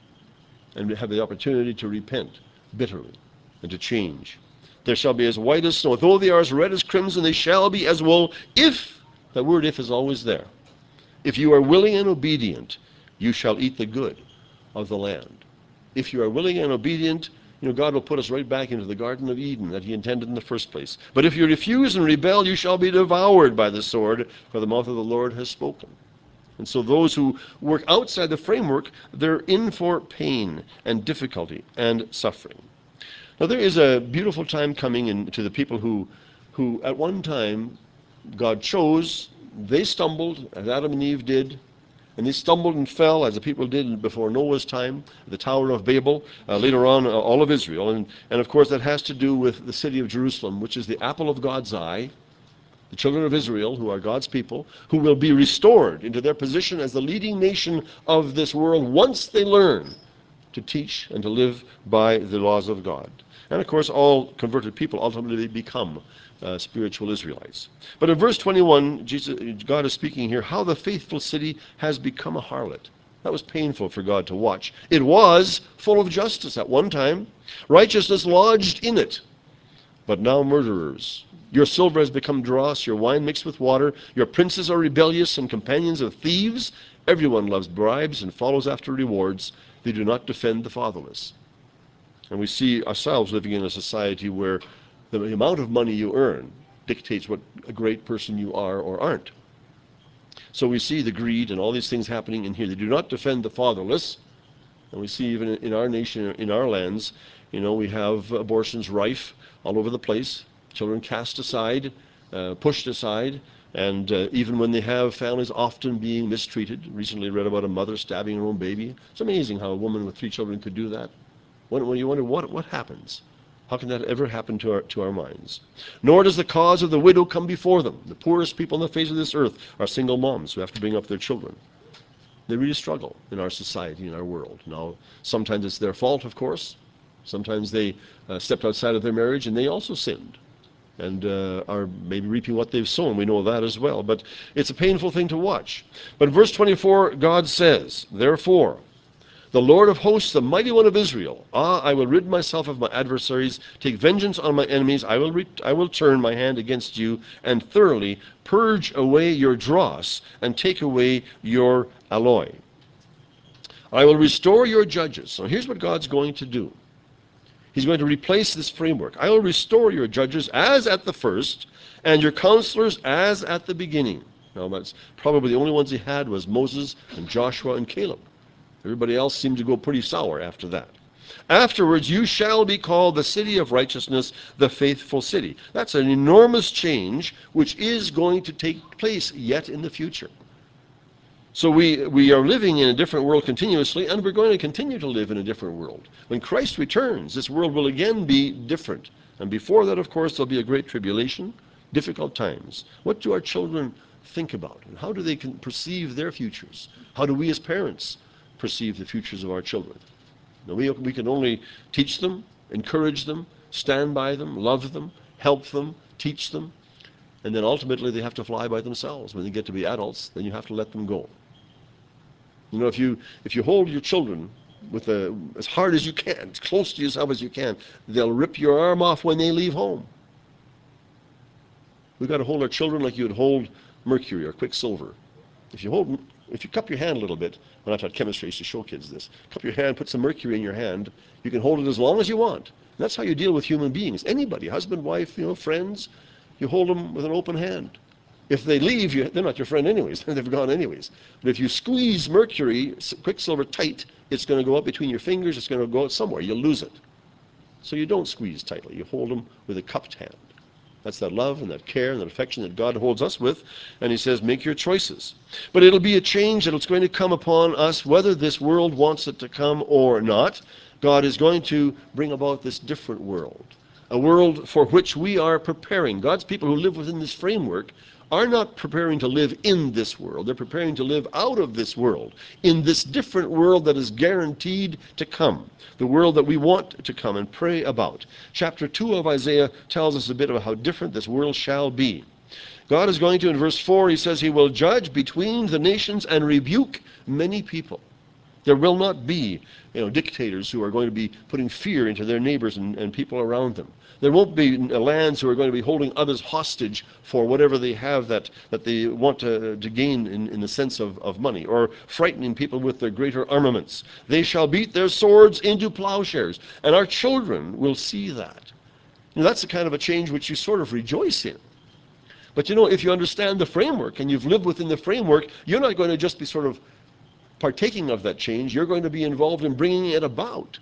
and have the opportunity to repent bitterly and to change. There shall be as white as snow. Though they are as red as crimson, they shall be as wool, if, that word if is always there. If you are willing and obedient, you shall eat the good of the land. If you are willing and obedient, God will put us right back into the Garden of Eden that he intended in the first place. But if you refuse and rebel, you shall be devoured by the sword, for the mouth of the Lord has spoken. And so those who work outside the framework, they're in for pain and difficulty and suffering. Now there is a beautiful time coming to the people who at one time God chose. They stumbled, as Adam and Eve did, and they stumbled and fell, as the people did before Noah's time, the Tower of Babel, later on all of Israel. And of course that has to do with the city of Jerusalem, which is the apple of God's eye. The children of Israel, who are God's people, who will be restored into their position as the leading nation of this world once they learn to teach and to live by the laws of God. And of course, all converted people ultimately become spiritual Israelites. But in verse 21, God is speaking here how the faithful city has become a harlot. That was painful for God to watch. It was full of justice at one time. Righteousness lodged in it. But now murderers. Your silver has become dross, your wine mixed with water. Your princes are rebellious and companions of thieves. Everyone loves bribes and follows after rewards. They do not defend the fatherless. And we see ourselves living in a society where the amount of money you earn dictates what a great person you are or aren't. So we see the greed and all these things happening in here. They do not defend the fatherless. And we see even in our nation, in our lands, we have abortions rife all over the place. Children cast aside, pushed aside, and even when they have families often being mistreated. Recently read about a mother stabbing her own baby. It's amazing how a woman with 3 children could do that. When you wonder what happens. How can that ever happen to our minds? Nor does the cause of the widow come before them. The poorest people on the face of this earth are single moms who have to bring up their children. They really struggle in our society, in our world. Now, sometimes it's their fault, of course. Sometimes they stepped outside of their marriage and they also sinned and are maybe reaping what they've sown. We know that as well. But it's a painful thing to watch. But in verse 24, God says, therefore, the Lord of hosts, the mighty one of Israel, I will rid myself of my adversaries, take vengeance on my enemies. I will turn my hand against you and thoroughly purge away your dross and take away your alloy. I will restore your judges. So here's what God's going to do. He's going to replace this framework. I will restore your judges as at the first, and your counselors as at the beginning. Now, that's probably the only ones he had was Moses and Joshua and Caleb. Everybody else seemed to go pretty sour after that. Afterwards, you shall be called the city of righteousness, the faithful city. That's an enormous change which is going to take place yet in the future. So we are living in a different world continuously, and we're going to continue to live in a different world. When Christ returns, this world will again be different. And before that, of course, there'll be a great tribulation, difficult times. What do our children think about? And how do they perceive their futures? How do we as parents perceive the futures of our children? Now, we can only teach them, encourage them, stand by them, love them, help them, teach them, and then ultimately they have to fly by themselves. When they get to be adults, then you have to let them go. If you hold your children with as hard as you can, as close to yourself as you can, they'll rip your arm off when they leave home. We've got to hold our children like you would hold mercury or quicksilver. If you cup your hand a little bit, when I taught chemistry, I used to show kids this. Cup your hand, put some mercury in your hand. You can hold it as long as you want. And that's how you deal with human beings. Anybody, husband, wife, friends, you hold them with an open hand. If they leave you, they're not your friend anyways. They've gone anyways. But if you squeeze mercury, quicksilver tight, it's going to go up between your fingers. It's going to go out somewhere. You'll lose it. So you don't squeeze tightly. You hold them with a cupped hand. That's that love and that care and that affection that God holds us with. And he says, make your choices. But it'll be a change that's going to come upon us, whether this world wants it to come or not. God is going to bring about this different world, a world for which we are preparing. God's people who live within this framework are not preparing to live in this world. They're preparing to live out of this world, in this different world that is guaranteed to come, the world that we want to come and pray about. Chapter 2 of Isaiah tells us a bit about how different this world shall be. God is going to, in verse 4, he says he will judge between the nations and rebuke many people. There will not be dictators who are going to be putting fear into their neighbors and people around them. There won't be lands who are going to be holding others hostage for whatever they have that they want to gain in the sense of money, or frightening people with their greater armaments. They shall beat their swords into plowshares, and our children will see that. That's the kind of a change which you sort of rejoice in. But if you understand the framework and you've lived within the framework, you're not going to just be sort of partaking of that change. You're going to be involved in bringing it about.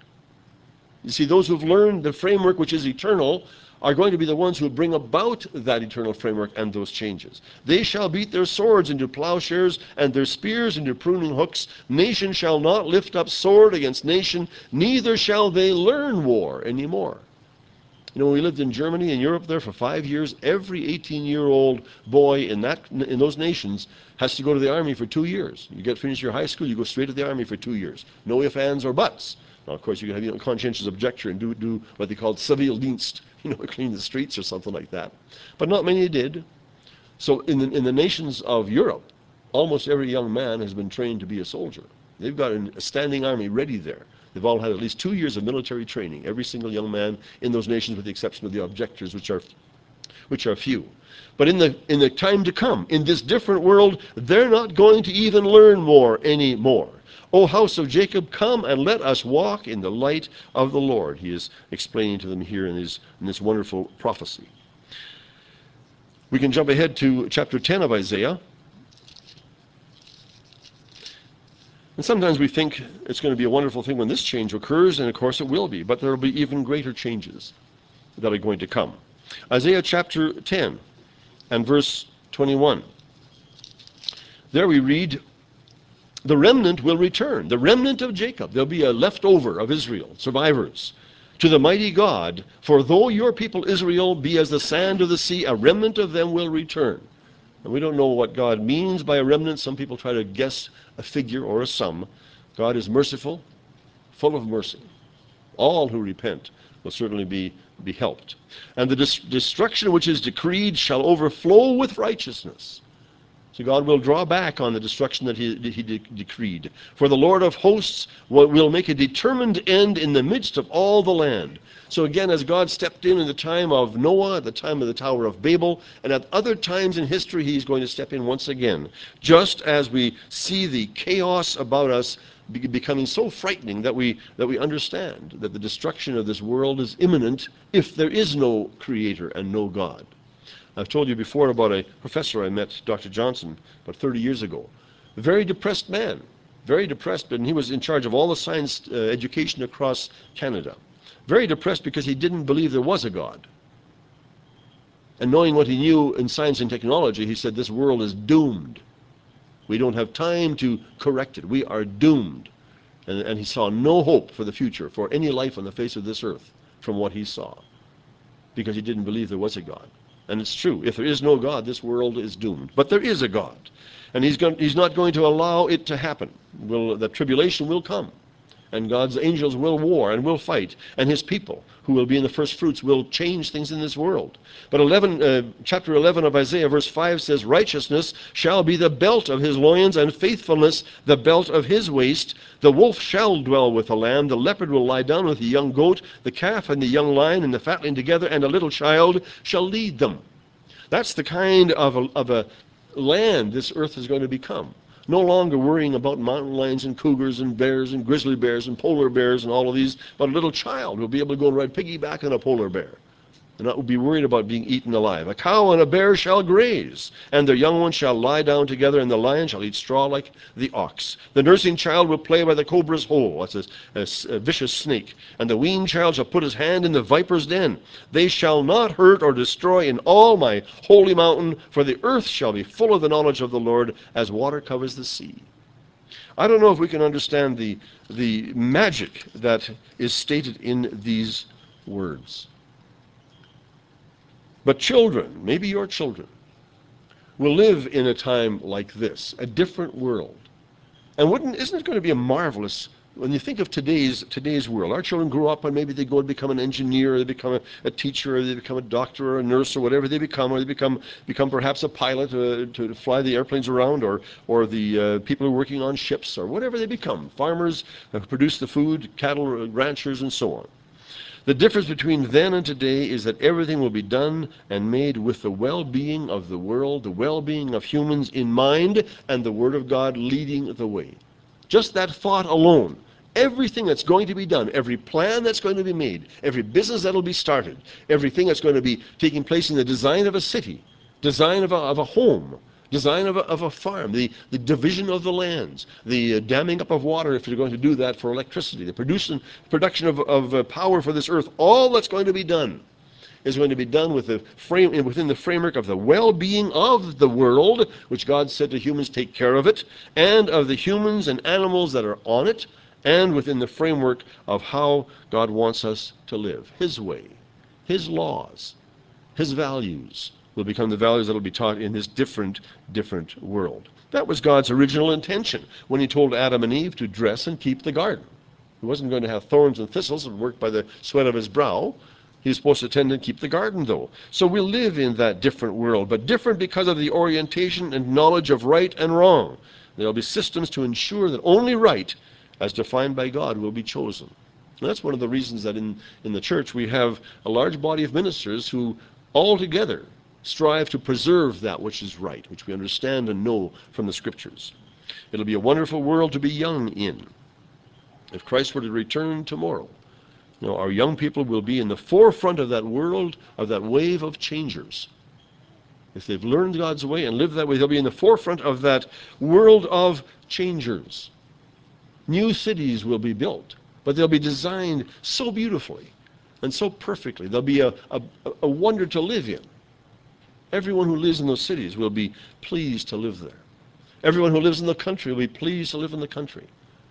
You see, those who've learned the framework which is eternal are going to be the ones who bring about that eternal framework and those changes. They shall beat their swords into plowshares and their spears into pruning hooks. Nation shall not lift up sword against nation, neither shall they learn war anymore. When we lived in Germany and Europe there for 5 years, every 18-year-old boy in those nations has to go to the army for 2 years. You finish your high school, you go straight to the army for 2 years. No ifs, ands, or buts. Now, of course, you can have a conscientious objector and do what they call Zivildienst, clean the streets or something like that. But not many did. So in the nations of Europe, almost every young man has been trained to be a soldier. They've got a standing army ready there. They've all had at least 2 years of military training, every single young man in those nations, with the exception of the objectors, which are few. But in the time to come, in this different world, they're not going to even learn more anymore. O house of Jacob, come and let us walk in the light of the Lord. He is explaining to them here in this wonderful prophecy. We can jump ahead to chapter 10 of Isaiah. And sometimes we think it's going to be a wonderful thing when this change occurs, and of course it will be, but there will be even greater changes that are going to come. Isaiah chapter 10 and verse 21. There we read, the remnant will return, the remnant of Jacob. There'll be a leftover of Israel, survivors, to the mighty God. For though your people Israel be as the sand of the sea, a remnant of them will return. And we don't know what God means by a remnant. Some people try to guess a figure or a sum. God is merciful, full of mercy. All who repent will certainly be helped. And the destruction which is decreed shall overflow with righteousness. So God will draw back on the destruction that he decreed. For the Lord of hosts will make a determined end in the midst of all the land. So again, as God stepped in the time of Noah, at the time of the Tower of Babel, and at other times in history, he's going to step in once again. Just as we see the chaos about us becoming so frightening that we understand that the destruction of this world is imminent if there is no Creator and no God. I've told you before about a professor I met, Dr. Johnson, about 30 years ago. A very depressed man, very depressed, and he was in charge of all the science education across Canada. Very depressed because he didn't believe there was a God. And knowing what he knew in science and technology, he said, this world is doomed. We don't have time to correct it. We are doomed. And he saw no hope for the future, for any life on the face of this earth, from what he saw, because he didn't believe there was a God. And it's true. If there is no God, this world is doomed. But there is a God. And he's not going to allow it to happen. The tribulation will come. And God's angels will war and will fight. And his people, who will be in the first fruits, will change things in this world. But chapter 11 of Isaiah, verse 5 says, righteousness shall be the belt of his loins, and faithfulness the belt of his waist. The wolf shall dwell with the lamb. The leopard will lie down with the young goat. The calf and the young lion and the fatling together, and a little child shall lead them. That's the kind of a land this earth is going to become. No longer worrying about mountain lions and cougars and bears and grizzly bears and polar bears and all of these, but a little child will be able to go and ride piggyback on a polar bear and not be worried about being eaten alive. A cow and a bear shall graze, and their young ones shall lie down together, and the lion shall eat straw like the ox. The nursing child will play by the cobra's hole. That's a vicious snake. And the weaned child shall put his hand in the viper's den. They shall not hurt or destroy in all my holy mountain, for the earth shall be full of the knowledge of the Lord, as water covers the sea. I don't know if we can understand the magic that is stated in these words. But children, maybe your children, will live in a time like this, a different world. And isn't it going to be a marvelous, when you think of today's world, our children grow up and maybe they go and become an engineer, or they become a teacher, or they become a doctor or a nurse or whatever they become, or they become perhaps a pilot to fly the airplanes around, or the people who are working on ships, or whatever they become, farmers who produce the food, cattle ranchers, and so on. The difference between then and today is that everything will be done and made with the well-being of the world, the well-being of humans in mind, and the Word of God leading the way. Just that thought alone, everything that's going to be done, every plan that's going to be made, every business that will be started, everything that's going to be taking place in the design of a city, design of a home, design of a farm, the division of the lands, the damming up of water if you're going to do that for electricity, the production of power for this earth, all that's going to be done is going to be done within the framework of the well-being of the world, which God said to humans, take care of it, and of the humans and animals that are on it, and within the framework of how God wants us to live, His way, His laws, His values will become the values that will be taught in this different world. That was God's original intention when He told Adam and Eve to dress and keep the garden. He wasn't going to have thorns and thistles and work by the sweat of His brow. He was supposed to tend and keep the garden, though. So we'll live in that different world, but different because of the orientation and knowledge of right and wrong. There will be systems to ensure that only right, as defined by God, will be chosen. And that's one of the reasons that in the church we have a large body of ministers who altogether strive to preserve that which is right, which we understand and know from the Scriptures. It'll be a wonderful world to be young in. If Christ were to return tomorrow, our young people will be in the forefront of that world, of that wave of changers. If they've learned God's way and lived that way, they'll be in the forefront of that world of changers. New cities will be built, but they'll be designed so beautifully and so perfectly. They'll be a wonder to live in. Everyone who lives in those cities will be pleased to live there. Everyone who lives in the country will be pleased to live in the country.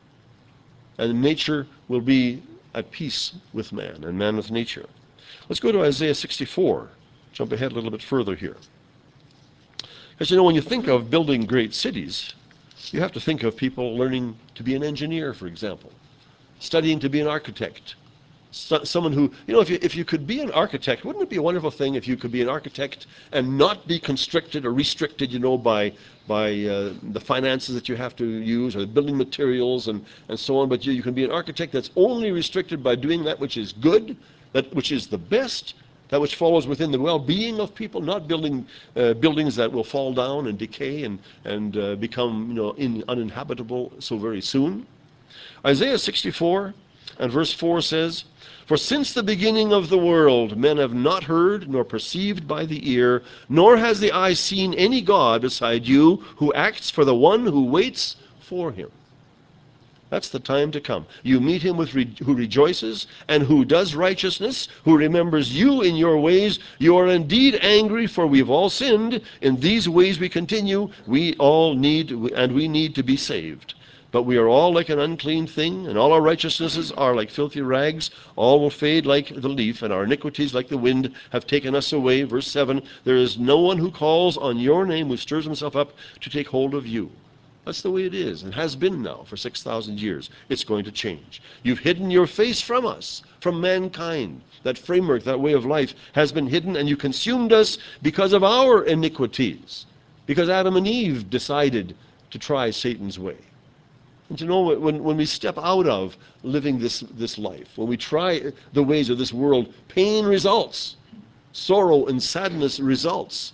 And nature will be at peace with man and man with nature. Let's go to Isaiah 64. Jump ahead a little bit further here. Because when you think of building great cities, you have to think of people learning to be an engineer, for example, studying to be an architect. Someone who, if you could be an architect, wouldn't it be a wonderful thing if you could be an architect and not be constricted or restricted, by the finances that you have to use or the building materials and so on, but you can be an architect that's only restricted by doing that which is good, that which is the best, that which follows within the well-being of people, not building buildings that will fall down and decay and become uninhabitable so very soon. Isaiah 64 and verse 4 says, "For since the beginning of the world men have not heard, nor perceived by the ear, nor has the eye seen any God beside you, who acts for the one who waits for Him." That's the time to come. You meet Him who rejoices and who does righteousness, who remembers you in your ways. You are indeed angry, for we've all sinned. In these ways we continue. We need to be saved. But we are all like an unclean thing, and all our righteousnesses are like filthy rags. All will fade like the leaf, and our iniquities like the wind have taken us away. Verse 7, "There is no one who calls on your name, who stirs himself up to take hold of you." That's the way it is, and has been now for 6,000 years. It's going to change. You've hidden your face from us, from mankind. That framework, that way of life has been hidden, and you consumed us because of our iniquities, because Adam and Eve decided to try Satan's way. And when we step out of living this life, when we try the ways of this world, pain results. Sorrow and sadness results.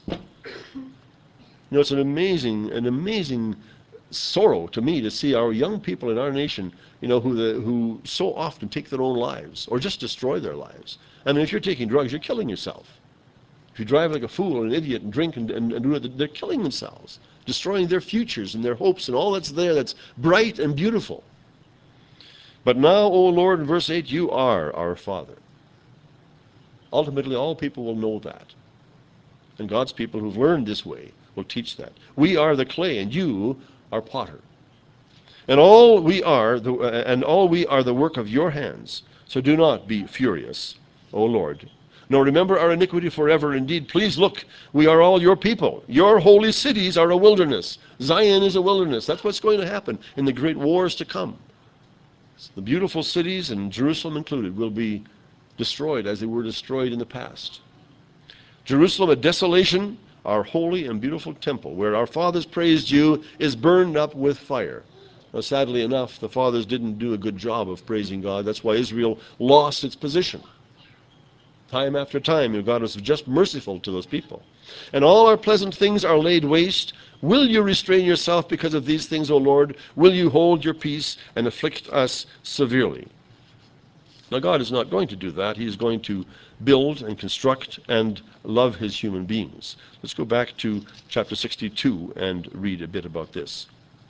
It's an amazing sorrow to me to see our young people in our nation, who so often take their own lives or just destroy their lives. I mean, if you're taking drugs, you're killing yourself. If you drive like a fool or an idiot and drink and do it, they're killing themselves, destroying their futures and their hopes and all that's there that's bright and beautiful. But now, O Lord, in verse 8, you are our Father. Ultimately, all people will know that. And God's people who've learned this way will teach that. We are the clay and you are potter. And all we are the work of your hands. So do not be furious, O Lord. Nor remember our iniquity forever. Indeed, please look, we are all your people. Your holy cities are a wilderness. Zion is a wilderness. That's what's going to happen in the great wars to come. The beautiful cities, and Jerusalem included, will be destroyed as they were destroyed in the past. Jerusalem, a desolation, our holy and beautiful temple, where our fathers praised you, is burned up with fire. Now, sadly enough, the fathers didn't do a good job of praising God. That's why Israel lost its position. Time after time, God was just merciful to those people. And all our pleasant things are laid waste. Will you restrain yourself because of these things, O Lord? Will you hold your peace and afflict us severely? Now, God is not going to do that. He is going to build and construct and love his human beings. Let's go back to chapter 62 and read a bit about this.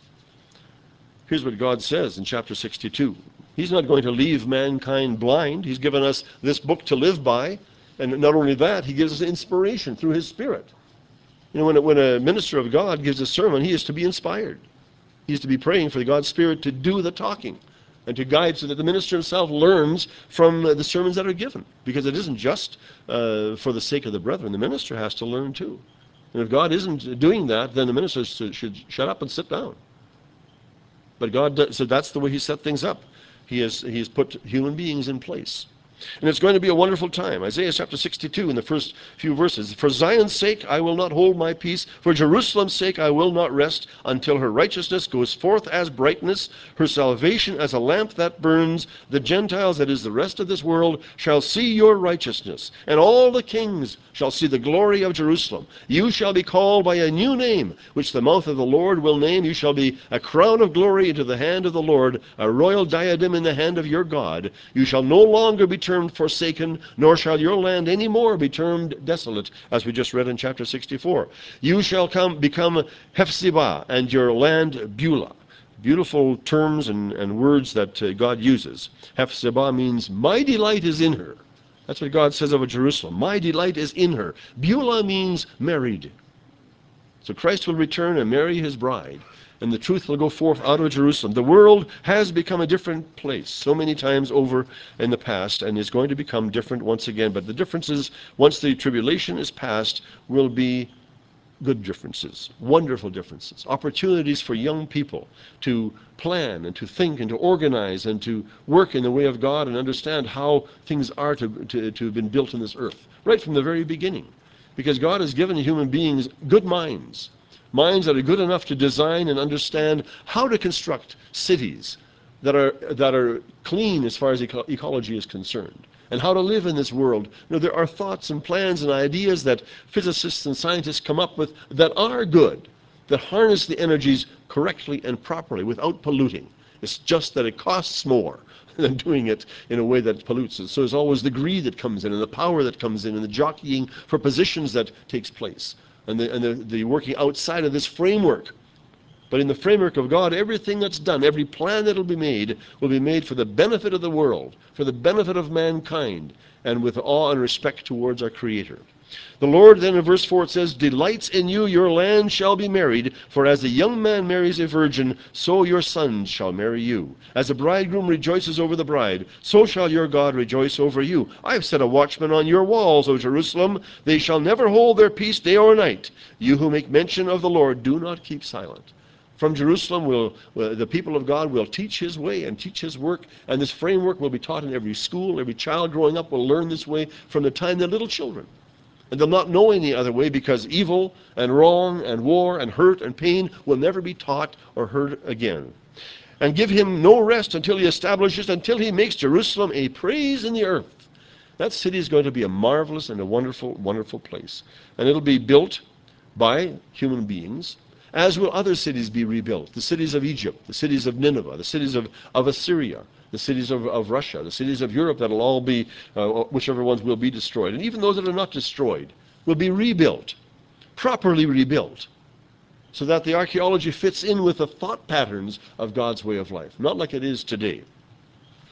Here's what God says in chapter 62. He's not going to leave mankind blind. He's given us this book to live by. And not only that, he gives us inspiration through his Spirit. You know, when a minister of God gives a sermon, he is to be inspired. He is to be praying for God's Spirit to do the talking and to guide so that the minister himself learns from the sermons that are given. Because it isn't just for the sake of the brethren. The minister has to learn too. And if God isn't doing that, then the minister should shut up and sit down. But God, so that's the way he set things up. He has put human beings in place. And it's going to be a wonderful time. Isaiah chapter 62 in the first few verses. For Zion's sake I will not hold my peace. For Jerusalem's sake I will not rest until her righteousness goes forth as brightness, her salvation as a lamp that burns. The Gentiles, that is the rest of this world, shall see your righteousness. And all the kings shall see the glory of Jerusalem. You shall be called by a new name, which the mouth of the Lord will name. You shall be a crown of glory into the hand of the Lord, a royal diadem in the hand of your God. You shall no longer be termed forsaken, nor shall your land any more be termed desolate, as we just read in chapter 64. You shall become Hephzibah, and your land Beulah. Beautiful terms and words that God uses. Hephzibah means, my delight is in her. That's what God says of Jerusalem. My delight is in her. Beulah means married. So Christ will return and marry his bride, and the truth will go forth out of Jerusalem. The world has become a different place so many times over in the past, and is going to become different once again. But the differences, once the tribulation is past, will be good differences, wonderful differences, opportunities for young people to plan and to think and to organize and to work in the way of God and understand how things are to have been built in this earth, right from the very beginning. Because God has given human beings good minds, minds that are good enough to design and understand how to construct cities that are clean as far as ecology is concerned, and how to live in this world. You know, there are thoughts and plans and ideas that physicists and scientists come up with that are good, that harness the energies correctly and properly without polluting. It's just that it costs more than doing it in a way that pollutes it. So there's always the greed that comes in, and the power that comes in, and the jockeying for positions that takes place, and the working outside of this framework. But in the framework of God, everything that's done, every plan that will be made for the benefit of the world, for the benefit of mankind, and with awe and respect towards our Creator. The Lord then in verse 4 it says, delights in you, your land shall be married, for as a young man marries a virgin, so your sons shall marry you. As a bridegroom rejoices over the bride, so shall your God rejoice over you. I have set a watchman on your walls, O Jerusalem. They shall never hold their peace day or night. You who make mention of the Lord, do not keep silent. From Jerusalem, the people of God will teach his way and teach his work, and this framework will be taught in every school. Every child growing up will learn this way from the time they're little children. And they'll not know any other way, because evil and wrong and war and hurt and pain will never be taught or heard again. And give him no rest until he makes Jerusalem a praise in the earth. That city is going to be a marvelous and a wonderful, wonderful place. And it'll be built by human beings, as will other cities be rebuilt. The cities of Egypt, the cities of Nineveh, the cities of Assyria, the cities of Russia, the cities of Europe, that'll all be, whichever ones will be destroyed. And even those that are not destroyed will be rebuilt, properly rebuilt, so that the archaeology fits in with the thought patterns of God's way of life, not like it is today.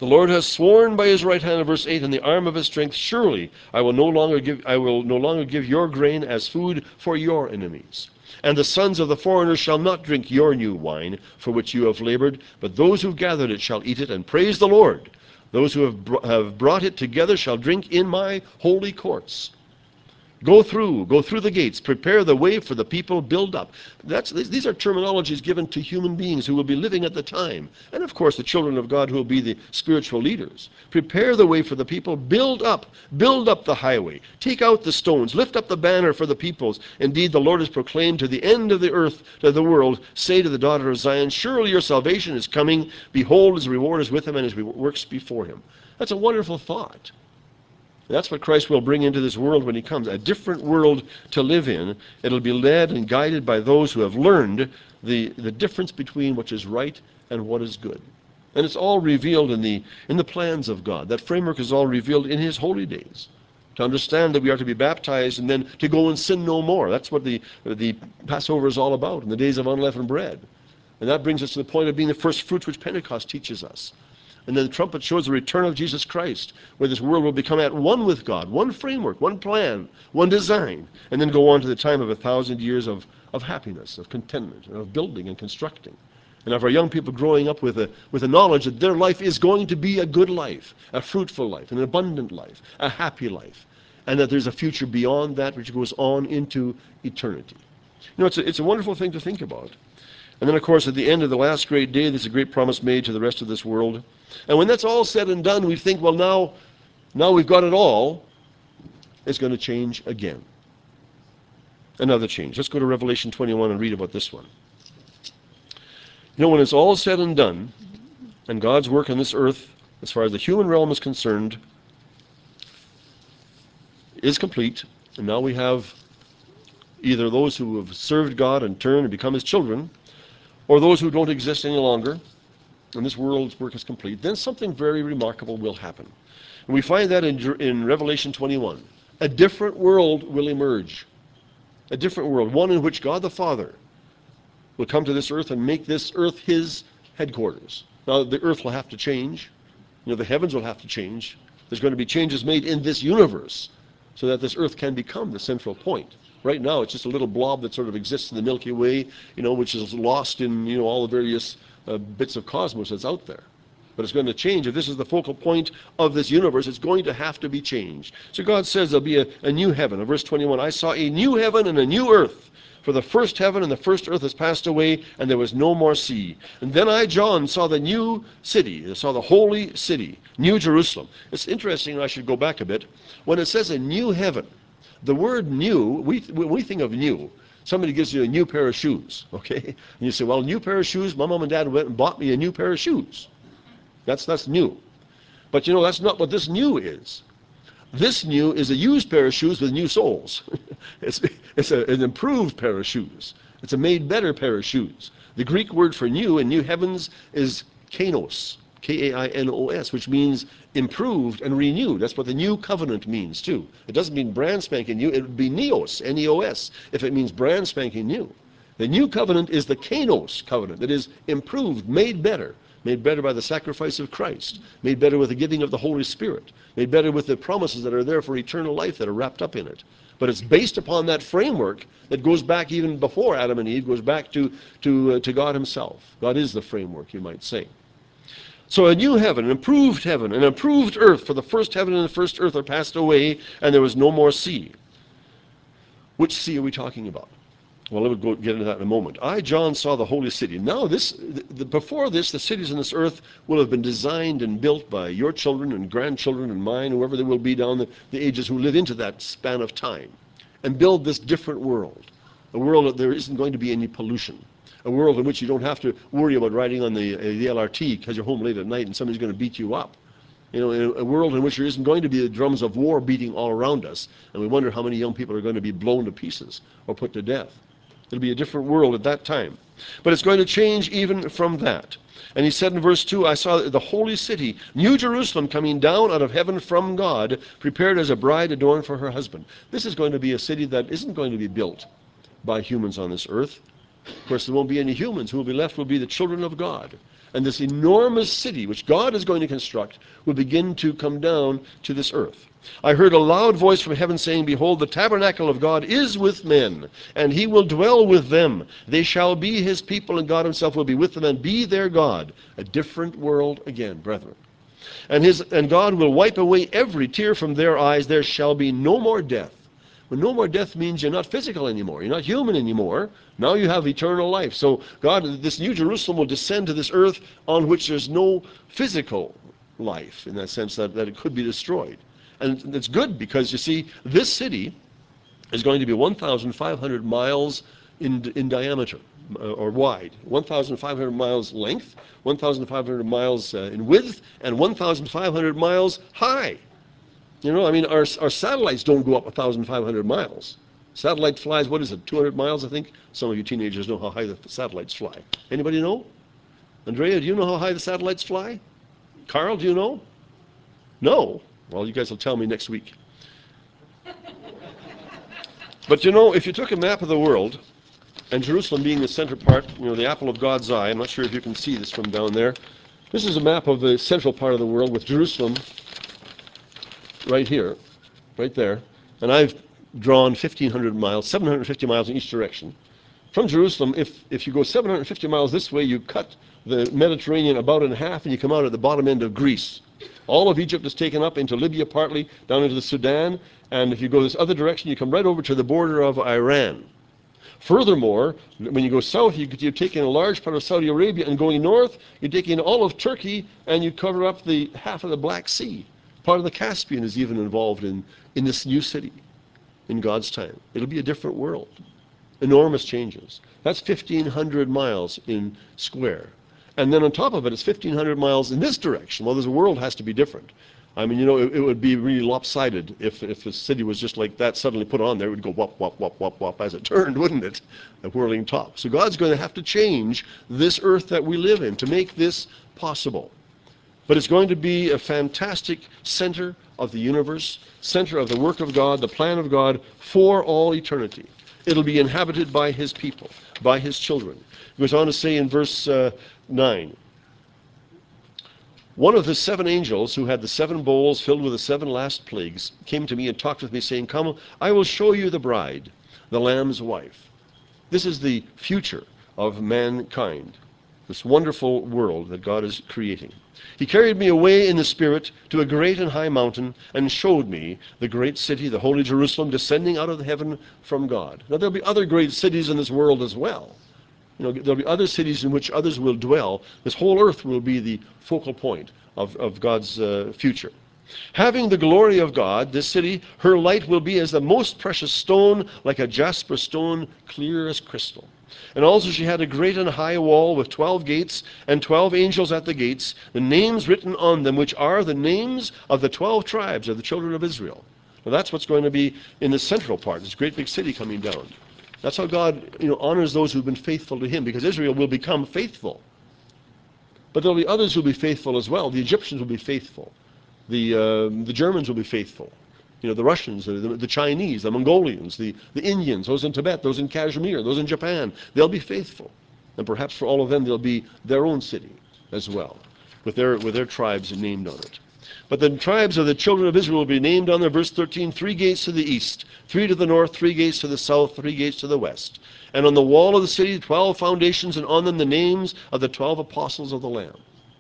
The Lord has sworn by his right hand, in verse 8, in the arm of his strength, surely I will no longer give your grain as food for your enemies. And the sons of the foreigners shall not drink your new wine, for which you have labored, but those who gathered it shall eat it and praise the Lord. Those who have brought it together shall drink in my holy courts. Go through the gates, prepare the way for the people, build up. These are terminologies given to human beings who will be living at the time. And of course the children of God who will be the spiritual leaders. Prepare the way for the people, build up the highway. Take out the stones, lift up the banner for the peoples. Indeed, the Lord has proclaimed to the end of the earth, to the world, say to the daughter of Zion, surely your salvation is coming. Behold, his reward is with him and his works before him. That's a wonderful thought. That's what Christ will bring into this world when he comes, a different world to live in. It'll be led and guided by those who have learned the difference between what is right and what is good. And it's all revealed in the plans of God. That framework is all revealed in his holy days. To understand that we are to be baptized and then to go and sin no more. That's what the Passover is all about, in the days of unleavened bread. And that brings us to the point of being the first fruits, which Pentecost teaches us. And then the trumpet shows the return of Jesus Christ, where this world will become at one with God, one framework, one plan, one design, and then go on to the time of 1,000 years of happiness, of contentment, of building and constructing. And of our young people growing up with a knowledge that their life is going to be a good life, a fruitful life, an abundant life, a happy life, and that there's a future beyond that which goes on into eternity. You know, it's a wonderful thing to think about. And then, of course, at the end of the last great day, there's a great promise made to the rest of this world. And when that's all said and done, we think, well, now we've got it all. It's going to change again. Another change. Let's go to Revelation 21 and read about this one. You know, when it's all said and done, and God's work on this earth, as far as the human realm is concerned, is complete, and now we have either those who have served God and turned and become his children, or those who don't exist any longer, and this world's work is complete, then something very remarkable will happen. And we find that in Revelation 21. A different world will emerge. A different world, one in which God the Father will come to this earth and make this earth his headquarters. Now, the earth will have to change. You know, the heavens will have to change. There's going to be changes made in this universe so that this earth can become the central point. Right now, it's just a little blob that sort of exists in the Milky Way, you know, which is lost in, you know, all the various bits of cosmos that's out there. But it's going to change. If this is the focal point of this universe, it's going to have to be changed. So God says there'll be a new heaven. In verse 21, I saw a new heaven and a new earth. For the first heaven and the first earth has passed away, and there was no more sea. And then I, John, saw the new city. I saw the holy city, New Jerusalem. It's interesting, I should go back a bit. When it says a new heaven, the word new, when we think of new, somebody gives you a new pair of shoes, okay? And you say, well, new pair of shoes, my mom and dad went and bought me a new pair of shoes. That's new. But you know, that's not what this new is. This new is a used pair of shoes with new soles. It's an improved pair of shoes. It's a made better pair of shoes. The Greek word for new in new heavens is kainos, K-A-I-N-O-S, which means improved and renewed. That's what the new covenant means too. It doesn't mean brand spanking new. It would be neos, N-E-O-S, if it means brand spanking new. The new covenant is the kainos covenant, that is improved, made better by the sacrifice of Christ, made better with the giving of the Holy Spirit, made better with the promises that are there for eternal life that are wrapped up in it. But it's based upon that framework that goes back even before Adam and Eve, goes back to God himself. God is the framework, you might say. So a new heaven, an improved earth, for the first heaven and the first earth are passed away, and there was no more sea. Which sea are we talking about? Well, we'll get into that in a moment. I, John, saw the holy city. Now, before this, the cities on this earth will have been designed and built by your children and grandchildren and mine, whoever there will be down the ages who live into that span of time, and build this different world, a world that there isn't going to be any pollution, a world in which you don't have to worry about riding on the LRT because you're home late at night and somebody's going to beat you up. You know, a world in which there isn't going to be the drums of war beating all around us, and we wonder how many young people are going to be blown to pieces or put to death. It'll be a different world at that time. But it's going to change even from that. And he said in verse 2, I saw the holy city, New Jerusalem, coming down out of heaven from God, prepared as a bride adorned for her husband. This is going to be a city that isn't going to be built by humans on this earth. Of course, there won't be any humans. Who will be left will be the children of God. And this enormous city, which God is going to construct, will begin to come down to this earth. I heard a loud voice from heaven saying, Behold, the tabernacle of God is with men, and he will dwell with them. They shall be his people, and God himself will be with them and be their God. A different world again, brethren. And God will wipe away every tear from their eyes. There shall be no more death. Well, no more death means you're not physical anymore. You're not human anymore. Now you have eternal life. So God, this new Jerusalem will descend to this earth on which there's no physical life, in that sense that it could be destroyed. And it's good because, you see, this city is going to be 1,500 miles in diameter, or wide, 1,500 miles length, 1,500 miles in width, and 1,500 miles high. You know, I mean, our satellites don't go up 1,500 miles. Satellite flies, what is it, 200 miles, I think? Some of you teenagers know how high the satellites fly. Anybody know? Andrea, do you know how high the satellites fly? Carl, do you know? No? Well, you guys will tell me next week. But you know, if you took a map of the world, and Jerusalem being the center part, you know, the apple of God's eye, I'm not sure if you can see this from down there. This is a map of the central part of the world with Jerusalem right here, right there. And I've drawn 1,500 miles, 750 miles in each direction. From Jerusalem, if you go 750 miles this way, you cut the Mediterranean about in half, and you come out at the bottom end of Greece. All of Egypt is taken up into Libya partly, down into the Sudan, and if you go this other direction, you come right over to the border of Iran. Furthermore, when you go south, you're taking a large part of Saudi Arabia, and going north, you're taking all of Turkey, and you cover up the half of the Black Sea. Part of the Caspian is even involved in this new city in God's time. It'll be a different world. Enormous changes. That's 1,500 miles in square. And then on top of it, it's 1,500 miles in this direction. Well, the world has to be different. I mean, you know, it would be really lopsided if the city was just like that, suddenly put on there. It would go wop, wop, wop, wop, wop as it turned, wouldn't it? A whirling top. So God's going to have to change this earth that we live in to make this possible. But it's going to be a fantastic center of the universe, center of the work of God, the plan of God for all eternity. It'll be inhabited by his people, by his children. He goes on to say in verse 9, One of the 7 angels who had the 7 bowls filled with the 7 last plagues came to me and talked with me, saying, Come, I will show you the bride, the Lamb's wife. This is the future of mankind, this wonderful world that God is creating. He carried me away in the Spirit to a great and high mountain and showed me the great city, the holy Jerusalem, descending out of heaven from God. Now, there'll be other great cities in this world as well. You know, there'll be other cities in which others will dwell. This whole earth will be the focal point of God's future. Having the glory of God, this city, her light will be as the most precious stone, like a jasper stone, clear as crystal. And also she had a great and high wall with 12 gates, and 12 angels at the gates, the names written on them, which are the names of the 12 tribes of the children of Israel. Now that's what's going to be in the central part, this great big city coming down. That's how God, you know, honors those who've been faithful to him, because Israel will become faithful. But there'll be others who'll be faithful as well. The Egyptians will be faithful. The Germans will be faithful. You know, the Russians, the Chinese, the Mongolians, the Indians, those in Tibet, those in Kashmir, those in Japan, they'll be faithful. And perhaps for all of them, there'll be their own city as well, with their tribes named on it. But the tribes of the children of Israel will be named on there, verse 13, 3 gates to the east, 3 to the north, 3 gates to the south, 3 gates to the west. And on the wall of the city, 12 foundations, and on them the names of the 12 apostles of the Lamb.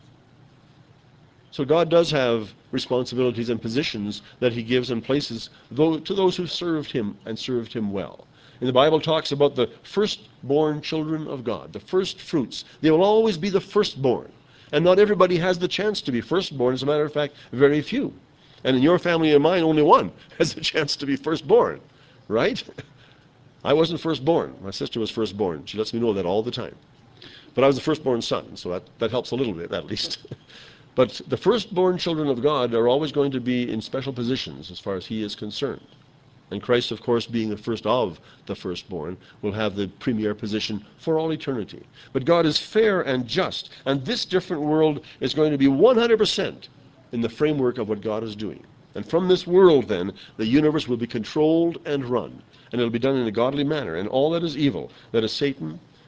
So God does have responsibilities and positions that he gives and places to those who served him and served him well. And the Bible talks about the firstborn children of God, the first fruits. They will always be the firstborn. And not everybody has the chance to be firstborn. As a matter of fact, very few. And in your family and mine, only one has a chance to be firstborn, right? I wasn't firstborn. My sister was firstborn. She lets me know that all the time. But I was the firstborn son, so that helps a little bit, at least. But the firstborn children of God are always going to be in special positions as far as he is concerned. And Christ, of course, being the first of the firstborn, will have the premier position for all eternity. But God is fair and just, and this different world is going to be 100% in the framework of what God is doing. And from this world, then, the universe will be controlled and run. And it'll be done in a godly manner. And all that is evil, that is Satan,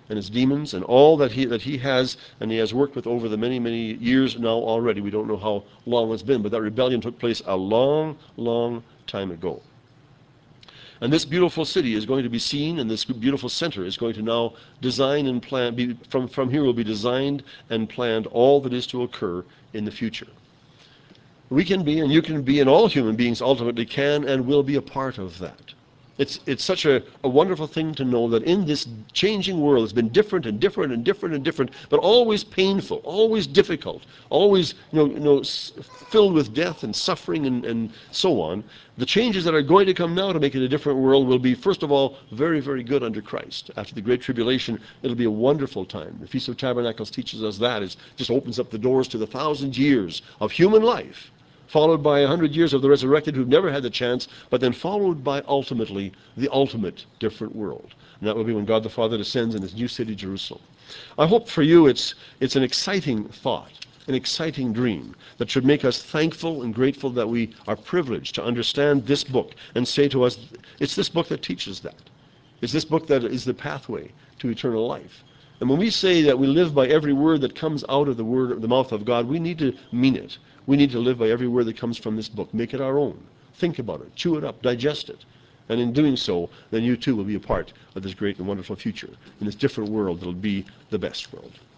and his demons and all that he has and he has worked with over the many, many years now already. We don't know how long it's been, but that rebellion took place a long, long time ago. And this beautiful city is going to be seen, and this beautiful center is going to now design and plan, from here will be designed and planned all that is to occur in the future. We can be, and you can be, and all human beings ultimately can and will be a part of that. It's such a wonderful thing to know that in this changing world, it's been different and different and different and different, but always painful, always difficult, always filled with death and suffering and so on. The changes that are going to come now to make it a different world will be, first of all, very, very good under Christ. After the Great Tribulation, it'll be a wonderful time. The Feast of Tabernacles teaches us that. It just opens up the doors to the 1,000 years of human life, followed by 100 years of the resurrected who've never had the chance, but then followed by ultimately the ultimate different world. And that will be when God the Father descends in his new city, Jerusalem. I hope for you it's an exciting thought, an exciting dream that should make us thankful and grateful that we are privileged to understand this book and say to us, it's this book that teaches that. It's this book that is the pathway to eternal life. And when we say that we live by every word that comes out of the mouth of God, we need to mean it. We need to live by every word that comes from this book. Make it our own. Think about it. Chew it up. Digest it. And in doing so, then you too will be a part of this great and wonderful future in this different world that will be the best world.